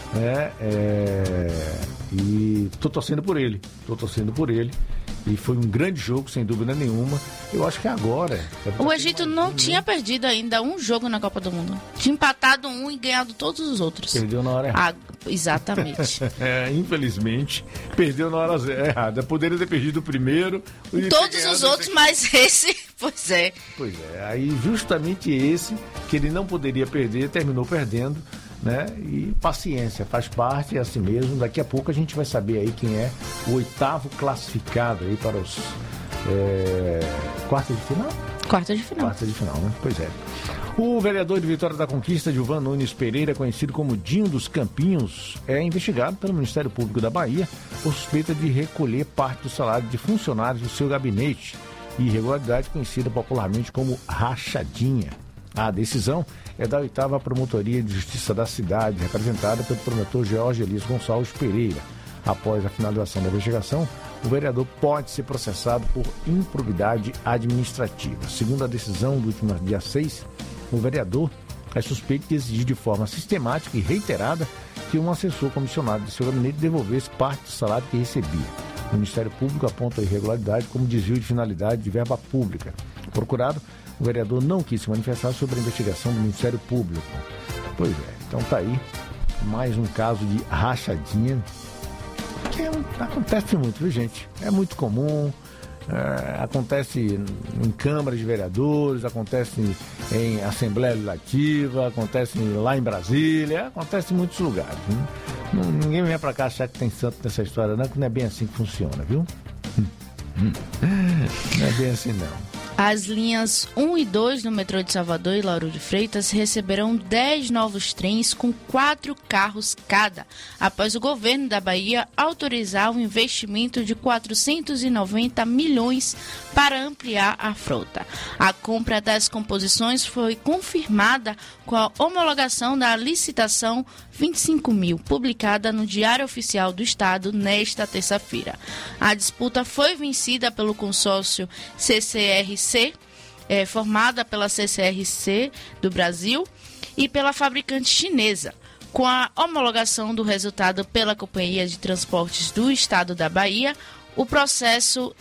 e tô torcendo por ele, e foi um grande jogo, sem dúvida nenhuma. Eu acho que agora o Egito não tinha perdido ainda um jogo na Copa do Mundo, tinha empatado um e ganhado todos os outros. Perdeu na hora errada. Exatamente. Infelizmente perdeu na hora errada. Poderia ter perdido o primeiro, todos os outros, mas esse pois é, aí justamente esse que ele não poderia perder, terminou perdendo, né? E paciência, faz parte, é assim mesmo. Daqui a pouco a gente vai saber aí quem é o 8º classificado aí para os quartas de final? Quartas de final, né? Pois é. O vereador de Vitória da Conquista, Gilvan Nunes Pereira, conhecido como Dinho dos Campinhos, é investigado pelo Ministério Público da Bahia por suspeita de recolher parte do salário de funcionários do seu gabinete, irregularidade conhecida popularmente como rachadinha. A decisão é da 8ª Promotoria de Justiça da cidade, representada pelo promotor Jorge Elias Gonçalves Pereira. Após a finalização da investigação, o vereador pode ser processado por improbidade administrativa. Segundo a decisão do último dia 6, o vereador é suspeito de exigir de forma sistemática e reiterada que um assessor comissionado de seu gabinete devolvesse parte do salário que recebia. O Ministério Público aponta a irregularidade como desvio de finalidade de verba pública. Procurado, o vereador não quis se manifestar sobre a investigação do Ministério Público. Pois é, então tá aí mais um caso de rachadinha, que acontece muito, viu, gente? É muito comum, acontece em câmaras de vereadores, acontece em Assembleia Legislativa, acontece lá em Brasília, acontece em muitos lugares. Ninguém vem pra cá achar que tem santo nessa história, não, que não é bem assim que funciona, viu? Não é bem assim, não. As linhas 1 e 2 do metrô de Salvador e Lauro de Freitas receberão 10 novos trens com 4 carros cada, após o governo da Bahia autorizar um investimento de 490 milhões para ampliar a frota. A compra das composições foi confirmada com a homologação da licitação 25.000, publicada no Diário Oficial do Estado nesta terça-feira. A disputa foi vencida pelo consórcio CCRC, formada pela CCRC do Brasil e pela fabricante chinesa. Com a homologação do resultado pela Companhia de Transportes do Estado da Bahia, o processo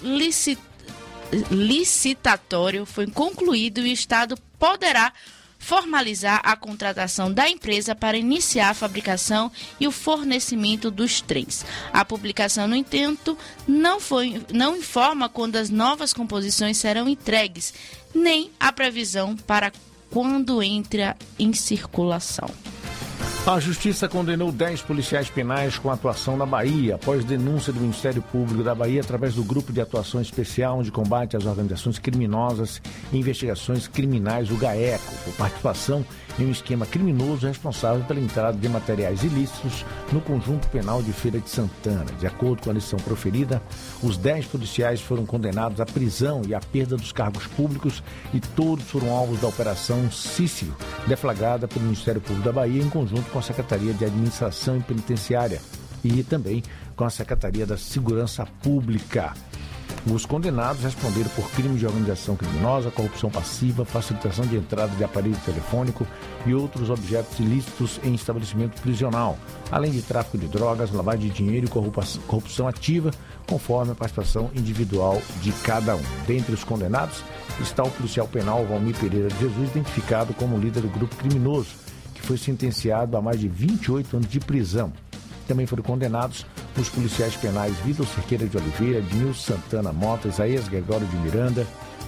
licitatório foi concluído e o Estado poderá formalizar a contratação da empresa para iniciar a fabricação e o fornecimento dos trens. A publicação, no entanto, não informa quando as novas composições serão entregues, nem a previsão para quando entra em circulação. A Justiça condenou 10 policiais penais com atuação na Bahia, após denúncia do Ministério Público da Bahia através do Grupo de Atuação Especial de Combate às Organizações Criminosas e Investigações Criminais, o GAECO, por participação em um esquema criminoso responsável pela entrada de materiais ilícitos no conjunto penal de Feira de Santana. De acordo com a lição proferida, os 10 policiais foram condenados à prisão e à perda dos cargos públicos e todos foram alvos da Operação Cícero, deflagrada pelo Ministério Público da Bahia em conjunto com a Secretaria de Administração e Penitenciária e também com a Secretaria da Segurança Pública. Os condenados responderam por crimes de organização criminosa, corrupção passiva, facilitação de entrada de aparelho telefônico e outros objetos ilícitos em estabelecimento prisional, além de tráfico de drogas, lavagem de dinheiro e corrupção ativa, conforme a participação individual de cada um. Dentre os condenados está o policial penal Valmir Pereira de Jesus, identificado como líder do grupo criminoso, que foi sentenciado a mais de 28 anos de prisão. Também foram condenados os policiais penais Vitor Cerqueira de Oliveira, Edmilson Santana Mota, Isaías Gregório de Miranda,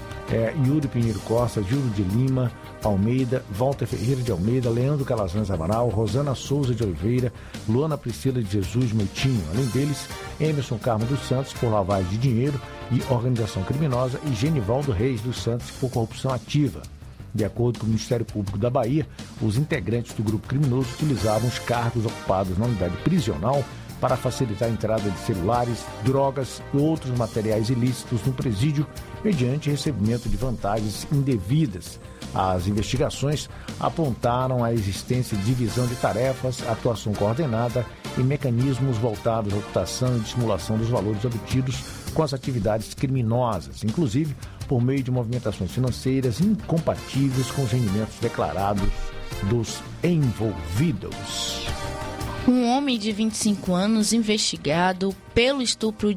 Yuri Pinheiro Costa, Júlio de Lima Almeida, Walter Ferreira de Almeida, Leandro Calazans Amaral, Rosana Souza de Oliveira, Luana Priscila de Jesus Moitinho. Além deles, Emerson Carmo dos Santos por lavagem de dinheiro e organização criminosa e Genivaldo Reis dos Santos por corrupção ativa. De acordo com o Ministério Público da Bahia, os integrantes do grupo criminoso utilizavam os cargos ocupados na unidade prisional para facilitar a entrada de celulares, drogas e outros materiais ilícitos no presídio, mediante recebimento de vantagens indevidas. As investigações apontaram a existência de divisão de tarefas, atuação coordenada e mecanismos voltados à ocultação e dissimulação dos valores obtidos com as atividades criminosas, inclusive por meio de movimentações financeiras incompatíveis com os rendimentos declarados dos envolvidos. Um homem de 25 anos investigado pelo estupro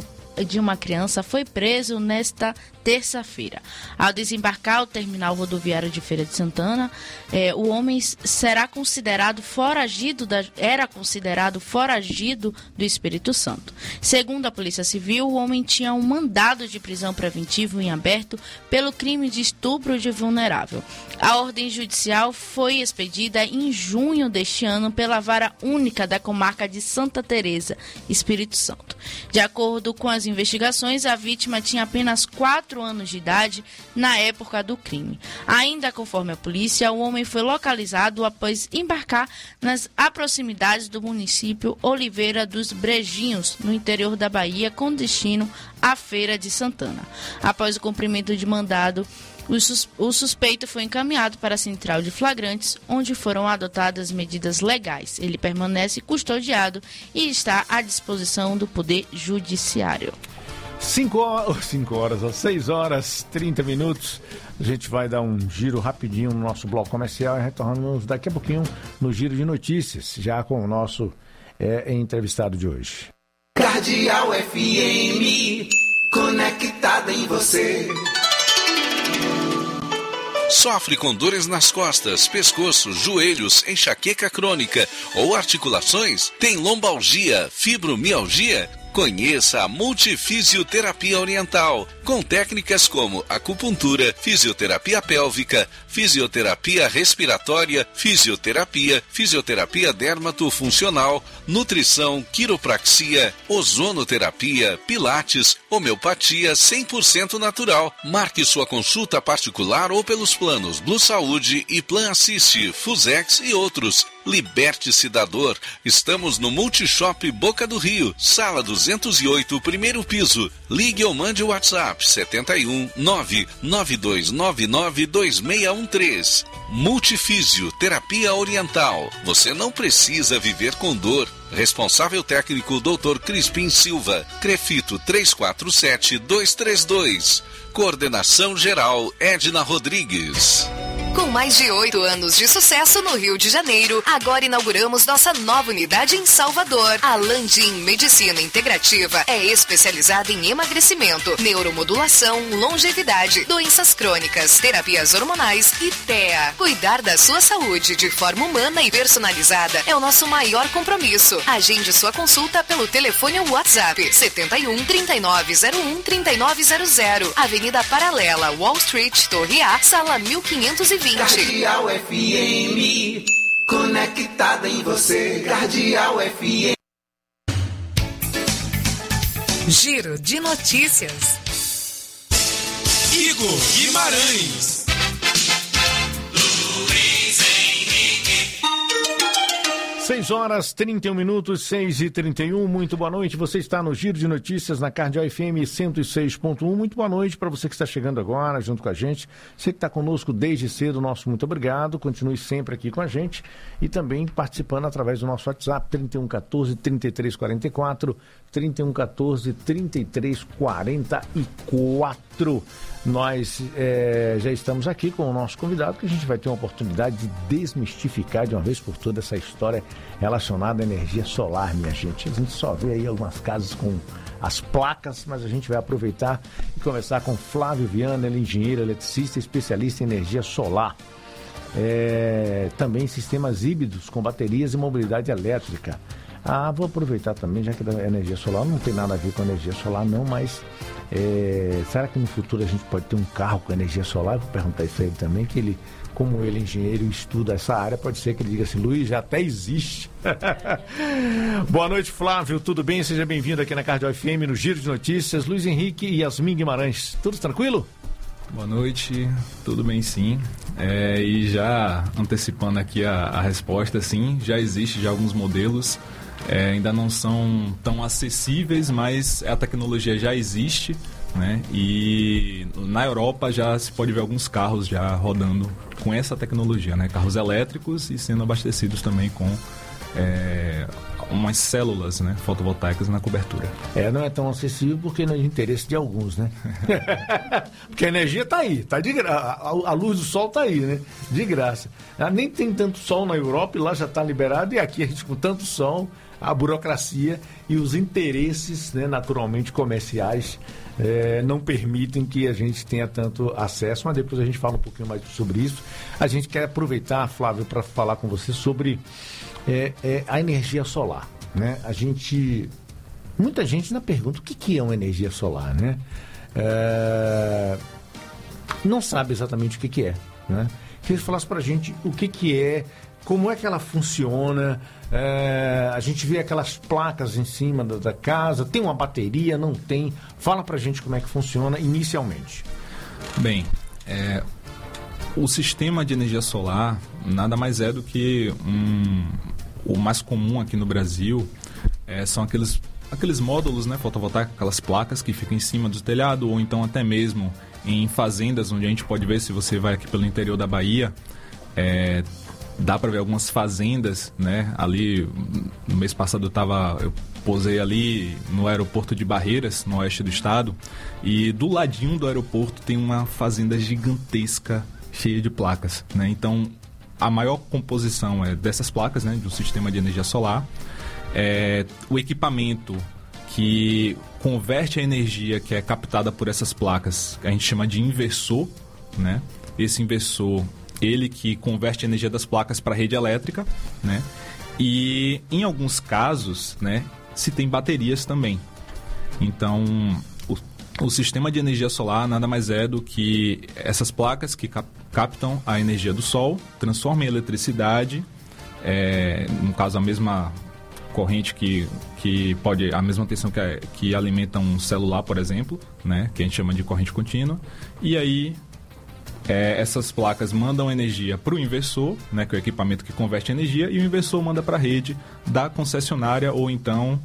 de uma criança foi preso nesta terça-feira. Ao desembarcar ao terminal rodoviário de Feira de Santana, o homem era considerado foragido do Espírito Santo. Segundo a Polícia Civil, o homem tinha um mandado de prisão preventivo em aberto pelo crime de estupro de vulnerável. A ordem judicial foi expedida em junho deste ano pela Vara Única da Comarca de Santa Teresa, Espírito Santo. De acordo com as investigações, a vítima tinha apenas 4 anos de idade na época do crime. Ainda conforme a polícia, o homem foi localizado após embarcar nas proximidades do município Oliveira dos Brejinhos, no interior da Bahia, com destino à Feira de Santana. Após o cumprimento de mandado, o suspeito foi encaminhado para a central de flagrantes, onde foram adotadas medidas legais. Ele permanece custodiado e está à disposição do Poder Judiciário. 6 horas 30 minutos. A gente vai dar um giro rapidinho no nosso bloco comercial e retornamos daqui a pouquinho no giro de notícias, já com o nosso entrevistado de hoje. Cardeal FM, conectada em você. Sofre com dores nas costas, pescoço, joelhos, enxaqueca crônica ou articulações? Tem lombalgia, fibromialgia? Conheça a Multifisioterapia Oriental, com técnicas como acupuntura, fisioterapia pélvica, fisioterapia respiratória, fisioterapia dermatofuncional, nutrição, quiropraxia, ozonoterapia, pilates, homeopatia 100% natural. Marque sua consulta particular ou pelos planos Blue Saúde e Plan Assiste, Fusex e outros. Liberte-se da dor. Estamos no Multishop Boca do Rio, sala 208, primeiro piso. Ligue ou mande o WhatsApp 71 992992613. Multifísio Terapia Oriental. Você não precisa viver com dor. Responsável técnico Dr. Crispim Silva. Crefito 347232. Coordenação geral Edna Rodrigues. Com mais de 8 anos de sucesso no Rio de Janeiro, agora inauguramos nossa nova unidade em Salvador. A Landim Medicina Integrativa é especializada em emagrecimento, neuromodulação, longevidade, doenças crônicas, terapias hormonais e TEA. Cuidar da sua saúde de forma humana e personalizada é o nosso maior compromisso. Agende sua consulta pelo telefone ou WhatsApp 71 3901 3900. Avenida Paralela, Wall Street, Torre A, sala 1520. Cardeal FM, conectada em você, Cardeal FM. Giro de notícias. Igor Guimarães. 6h31, 6h31, muito boa noite. Você está no Giro de Notícias na Cardeal FM 106.1. Muito boa noite para você que está chegando agora junto com a gente. Você que está conosco desde cedo, nosso muito obrigado. Continue sempre aqui com a gente e também participando através do nosso WhatsApp 3114-3344, 3114-3344. Nós já estamos aqui com o nosso convidado, que a gente vai ter uma oportunidade de desmistificar de uma vez por todas essa história relacionada à energia solar, minha gente. A gente só vê aí algumas casas com as placas, mas a gente vai aproveitar e conversar com Flávio Viana, ele é engenheiro, eletricista, especialista em energia solar. Também sistemas híbridos com baterias e mobilidade elétrica. Vou aproveitar também, já que a energia solar não tem nada a ver com a energia solar não, mas será que no futuro a gente pode ter um carro com energia solar? Eu vou perguntar isso a ele também, que ele, como ele é engenheiro e estuda essa área, pode ser que ele diga assim, Luiz, já até existe. Boa noite, Flávio, tudo bem? Seja bem-vindo aqui na Cardeal FM, no Giro de Notícias. Luiz Henrique e Yasmin Guimarães, tudo tranquilo? Boa noite, tudo bem sim. E já antecipando aqui a resposta, sim, já existe já alguns modelos. Ainda não são tão acessíveis, mas a tecnologia já existe, né? E na Europa já se pode ver alguns carros já rodando com essa tecnologia, né? Carros elétricos e sendo abastecidos também com umas células, né, fotovoltaicas na cobertura. Não é tão acessível porque não é de interesse de alguns, né? Porque a energia está aí, tá de graça, a luz do sol está aí, né? De graça. Nem tem tanto sol na Europa e lá já está liberado, e aqui a gente com tanto sol, a burocracia e os interesses, né, naturalmente comerciais não permitem que a gente tenha tanto acesso, mas depois a gente fala um pouquinho mais sobre isso. A gente quer aproveitar, Flávio, para falar com você sobre a energia solar, né? Muita gente ainda pergunta o que é uma energia solar, né? Não sabe exatamente o que é, né? Queria que você falasse para a gente o que é, como é que ela funciona. A gente vê aquelas placas em cima da casa, tem uma bateria, não tem? Fala pra gente como é que funciona inicialmente. Bem, o sistema de energia solar nada mais é do que o mais comum aqui no Brasil, são aqueles módulos, né, fotovoltaicos, aquelas placas que ficam em cima do telhado, ou então até mesmo em fazendas, onde a gente pode ver, se você vai aqui pelo interior da Bahia, dá para ver algumas fazendas, né? Ali, no mês passado eu posei ali no aeroporto de Barreiras, no oeste do estado, e do ladinho do aeroporto tem uma fazenda gigantesca, cheia de placas, né? Então, a maior composição é dessas placas, né? De um sistema de energia solar. O equipamento que converte a energia que é captada por essas placas, que a gente chama de inversor, né? Esse inversor, ele que converte a energia das placas para a rede elétrica, né? E em alguns casos, né, se tem baterias também. Então, o sistema de energia solar nada mais é do que essas placas que captam a energia do sol, transformam em eletricidade, no caso a mesma corrente que pode, a mesma tensão que alimenta um celular, por exemplo, né, que a gente chama de corrente contínua, e aí essas placas mandam energia para o inversor, né, que é o equipamento que converte energia, e o inversor manda para a rede da concessionária, ou então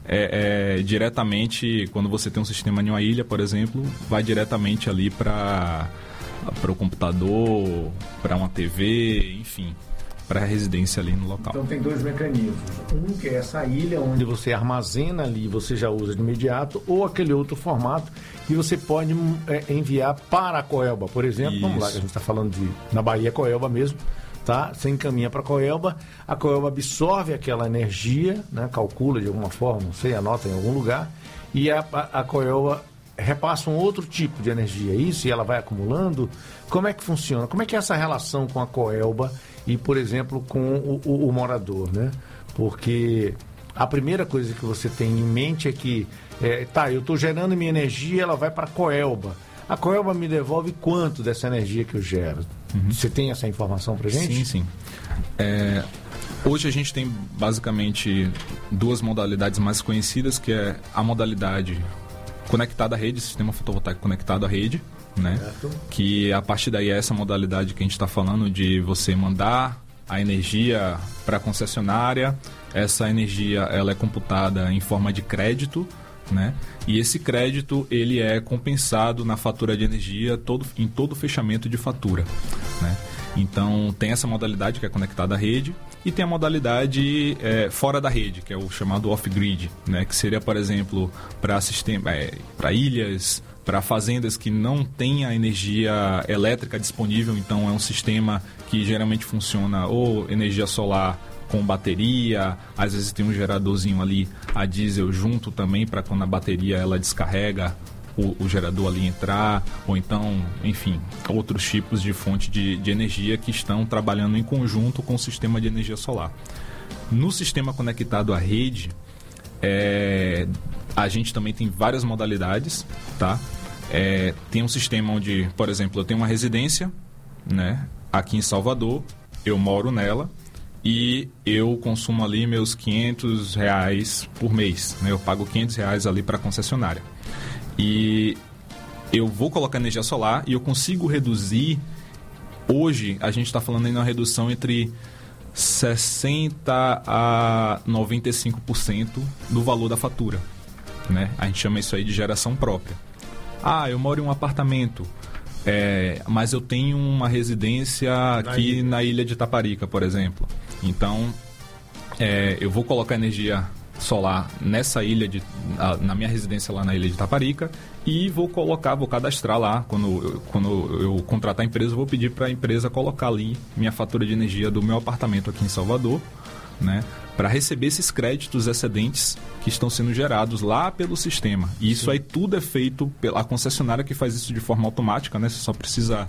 diretamente, quando você tem um sistema em uma ilha, por exemplo, vai diretamente ali para o computador, para uma TV, enfim, para a residência ali no local. Então tem dois mecanismos. Um que é essa ilha onde você armazena ali, você já usa de imediato, ou aquele outro formato que você pode enviar para a Coelba, por exemplo. Isso. Vamos lá, que a gente está falando na Bahia, Coelba mesmo, tá? Você encaminha para a Coelba absorve aquela energia, né? Calcula de alguma forma, não sei, anota em algum lugar, e a Coelba repassa um outro tipo de energia, isso, e ela vai acumulando. Como é que funciona? Como é que é essa relação com a Coelba e, por exemplo, com o morador, né? Porque a primeira coisa que você tem em mente é que, eu estou gerando minha energia, ela vai para a Coelba. A Coelba me devolve quanto dessa energia que eu gero? Você tem essa informação pra gente? Sim. Hoje a gente tem basicamente duas modalidades mais conhecidas, que é a modalidade conectada à rede, sistema fotovoltaico conectado à rede, né? Que a partir daí é essa modalidade que a gente está falando de você mandar a energia para a concessionária. Essa energia ela é computada em forma de crédito, né? E esse crédito ele é compensado na fatura de energia em todo o fechamento de fatura, né? Então tem essa modalidade que é conectada à rede e tem a modalidade fora da rede, que é o chamado off-grid, né? Que seria, por exemplo, para ilhas, para fazendas que não têm a energia elétrica disponível. Então é um sistema que geralmente funciona ou energia solar com bateria, às vezes tem um geradorzinho ali a diesel junto também, para quando a bateria ela descarrega o gerador ali entrar, ou então, enfim, outros tipos de fonte de energia que estão trabalhando em conjunto com o sistema de energia solar. No sistema conectado à rede, a gente também tem várias modalidades, tá? Tem um sistema onde, por exemplo, eu tenho uma residência, né, aqui em Salvador, eu moro nela e eu consumo ali meus R$500 por mês, né? Eu pago R$500 ali para a concessionária. E eu vou colocar energia solar e eu consigo reduzir. Hoje a gente está falando em uma redução entre 60% a 95% do valor da fatura, né? A gente chama isso aí de geração própria. Eu moro em um apartamento, mas eu tenho uma residência aqui na ilha de Taparica, por exemplo. Então eu vou colocar energia solar nessa ilha na minha residência lá na ilha de Taparica e vou cadastrar lá. Quando eu contratar a empresa, eu vou pedir para a empresa colocar ali minha fatura de energia do meu apartamento aqui em Salvador, né, para receber esses créditos excedentes que estão sendo gerados lá pelo sistema. E isso aí tudo é feito pela concessionária, que faz isso de forma automática, né? Você só precisa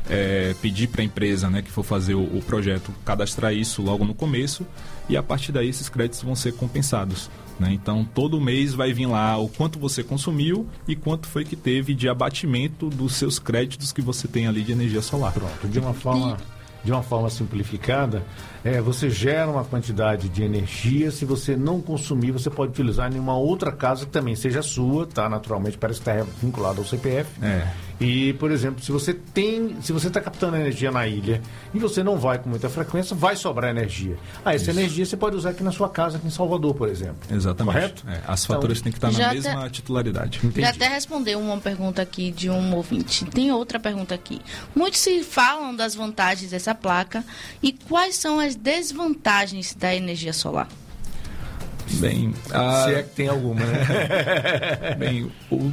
pedir para a empresa, né, que for fazer o projeto, cadastrar isso logo no começo, e a partir daí esses créditos vão ser compensados, né? Então todo mês vai vir lá o quanto você consumiu e quanto foi que teve de abatimento dos seus créditos que você tem ali de energia solar. Pronto, de uma forma simplificada, você gera uma quantidade de energia. Se você não consumir, você pode utilizar em uma outra casa que também seja sua, tá? Naturalmente, parece que está vinculado ao CPF. E, por exemplo, se você está captando energia na ilha e você não vai com muita frequência, vai sobrar energia. Essa energia você pode usar aqui na sua casa, aqui em Salvador, por exemplo. Exatamente. Correto? As faturas têm que estar na mesma titularidade. Entendi. Já até respondeu uma pergunta aqui de um ouvinte. Tem outra pergunta aqui. Muitos se falam das vantagens dessa placa, e quais são as desvantagens da energia solar? Bem, se é que tem alguma, né? Bem,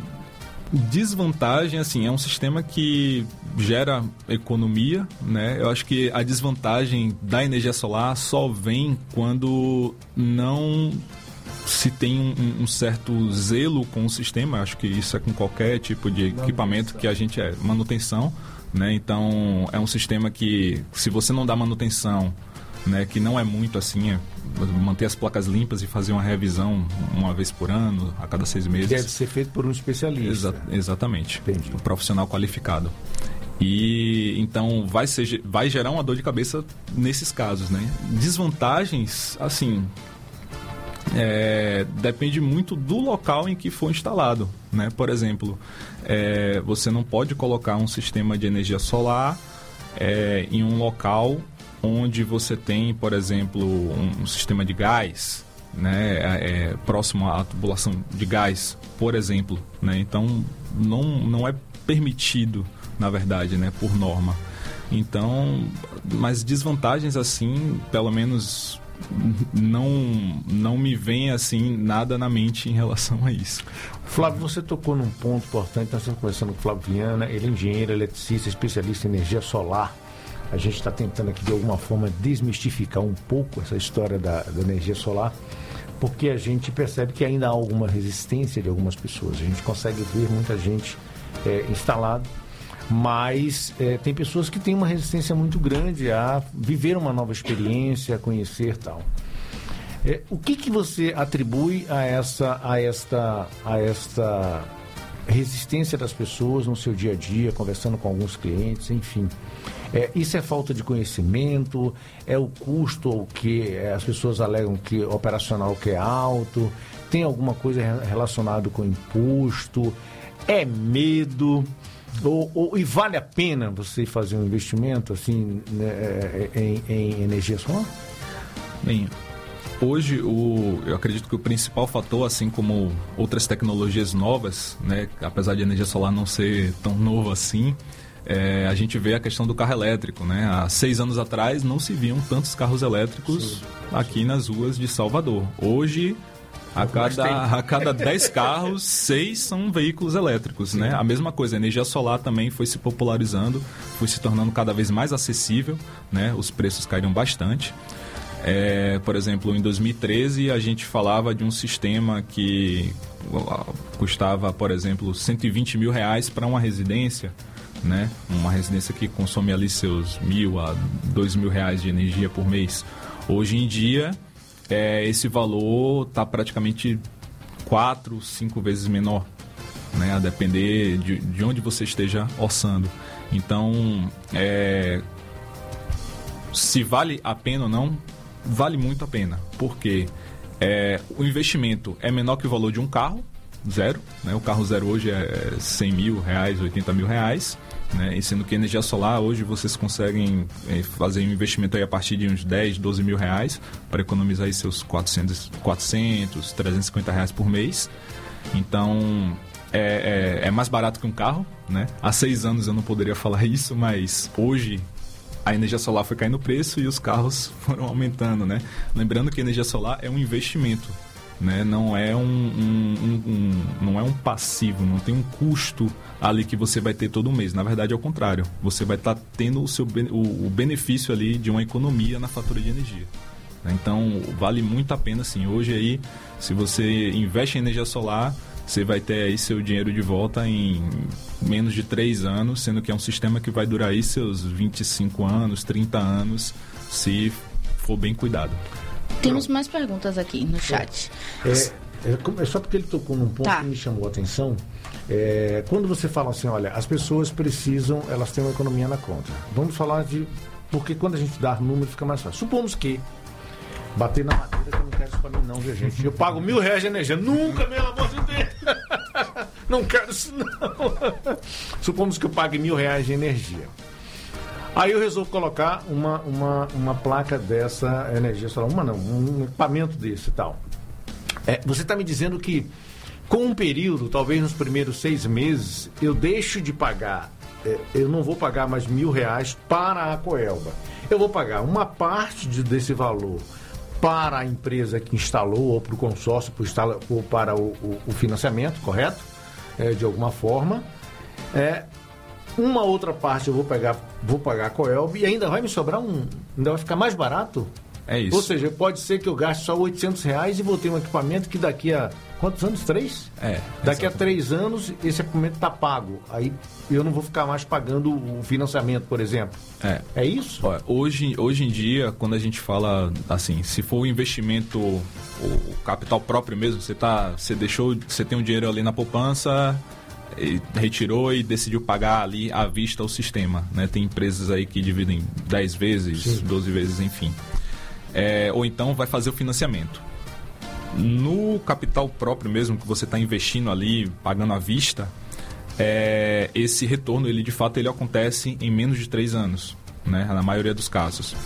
desvantagem, assim, é um sistema que gera economia, né? Eu acho que a desvantagem da energia solar só vem quando não se tem um certo zelo com o sistema. Eu acho que isso é com qualquer tipo de equipamento que a gente manutenção, né? Então é um sistema que, se você não dá manutenção, né, que não é muito assim, manter as placas limpas e fazer uma revisão uma vez por ano, a cada 6 meses. Deve ser feito por um especialista. Exatamente. Entendi. Um profissional qualificado. E então vai gerar uma dor de cabeça nesses casos, né? Desvantagens, assim, depende muito do local em que for instalado, né? Por exemplo, você não pode colocar um sistema de energia solar em um local onde você tem, por exemplo, um sistema de gás, né, próximo à tubulação de gás, por exemplo, né? Então não é permitido, na verdade, né, por norma. Então, mas desvantagens assim, pelo menos não me vem assim nada na mente em relação a isso. Flávio, você tocou num ponto importante. Nós estamos conversando com o Flávio Viana, ele é engenheiro, eletricista, especialista em energia solar. A gente está tentando aqui de alguma forma desmistificar um pouco essa história da energia solar, porque a gente percebe que ainda há alguma resistência de algumas pessoas. A gente consegue ver muita gente instalado, mas tem pessoas que têm uma resistência muito grande a viver uma nova experiência, a conhecer tal. O que você atribui a esta resistência das pessoas no seu dia a dia, conversando com alguns clientes, enfim. Isso é falta de conhecimento, é o custo ou que as pessoas alegam que operacional que é alto, tem alguma coisa relacionada com imposto, é medo, e vale a pena você fazer um investimento assim, né, em energia solar? Bem, hoje eu acredito que o principal fator, assim como outras tecnologias novas, né, apesar de energia solar não ser tão nova assim, a gente vê a questão do carro elétrico, né? Há 6 anos atrás não se viam tantos carros elétricos aqui nas ruas de Salvador. Hoje, a cada 10 carros, 6 são veículos elétricos, né? A mesma coisa, a energia solar também foi se popularizando, foi se tornando cada vez mais acessível, né? Os preços caíram bastante. Por exemplo, em 2013 a gente falava de um sistema que custava, por exemplo, R$120 mil para uma residência, né? Uma residência que consome ali seus R$1.000 a R$2.000 de energia por mês. Hoje em dia, esse valor está praticamente 4, 5 vezes menor, né? A depender de onde você esteja orçando. Então, se vale a pena ou não, vale muito a pena, porque o investimento é menor que o valor de um carro zero, né? O carro zero hoje é R$100 mil, R$80 mil, né? E sendo que energia solar hoje vocês conseguem fazer um investimento aí a partir de uns 10, 12 mil reais para economizar aí seus 400, 350 reais por mês. Então é mais barato que um carro, né? Há 6 anos eu não poderia falar isso, mas hoje a energia solar foi caindo o preço e os carros foram aumentando, né? Lembrando que a energia solar é um investimento, né? Não é não é um passivo, não tem um custo ali que você vai ter todo mês. Na verdade é o contrário, você vai estar tendo o benefício ali de uma economia na fatura de energia, né? Então vale muito a pena sim. Hoje aí, se você investe em energia solar, você vai ter aí seu dinheiro de volta em menos de 3 anos, sendo que é um sistema que vai durar aí seus 25 anos, 30 anos, se for bem cuidado. Temos mais perguntas aqui no chat. Só porque ele tocou num ponto que me chamou a atenção. Quando você fala assim, olha, as pessoas precisam, elas têm uma economia na conta. Vamos falar porque quando a gente dá número fica mais fácil. Supomos que bater na madeira, que eu não quero isso pra mim não, viu, gente? Eu pago R$1.000 de energia. Nunca, pelo amor de Deus! Não quero isso não. Supomos que eu pague R$1.000 de energia. Aí eu resolvo colocar uma placa dessa energia solar. Um equipamento desse e tal. Você está me dizendo que com um período, talvez nos primeiros 6 meses, eu deixo de pagar, eu não vou pagar mais R$1.000 para a Coelba. Eu vou pagar uma parte desse valor para a empresa que instalou, ou para o consórcio, ou para o financiamento, correto? De alguma forma. Uma outra parte eu vou pagar a Coelba e ainda vai me sobrar ainda vai ficar mais barato? É isso. Ou seja, pode ser que eu gaste só R$800 e vou ter um equipamento que daqui a... Quantos anos? 3? Daqui a 3 anos esse equipamento está pago. Aí eu não vou ficar mais pagando o financiamento, por exemplo. É isso? Olha, hoje em dia, quando a gente fala assim, se for o investimento, o capital próprio mesmo, você tem um dinheiro ali na poupança, retirou e decidiu pagar ali à vista o sistema, né? Tem empresas aí que dividem 10 vezes, sim, 12 vezes, enfim. Ou então vai fazer o financiamento. No capital próprio mesmo, que você está investindo ali, pagando à vista, esse retorno, ele de fato ele acontece em menos de 3 anos, né? Na maioria dos casos.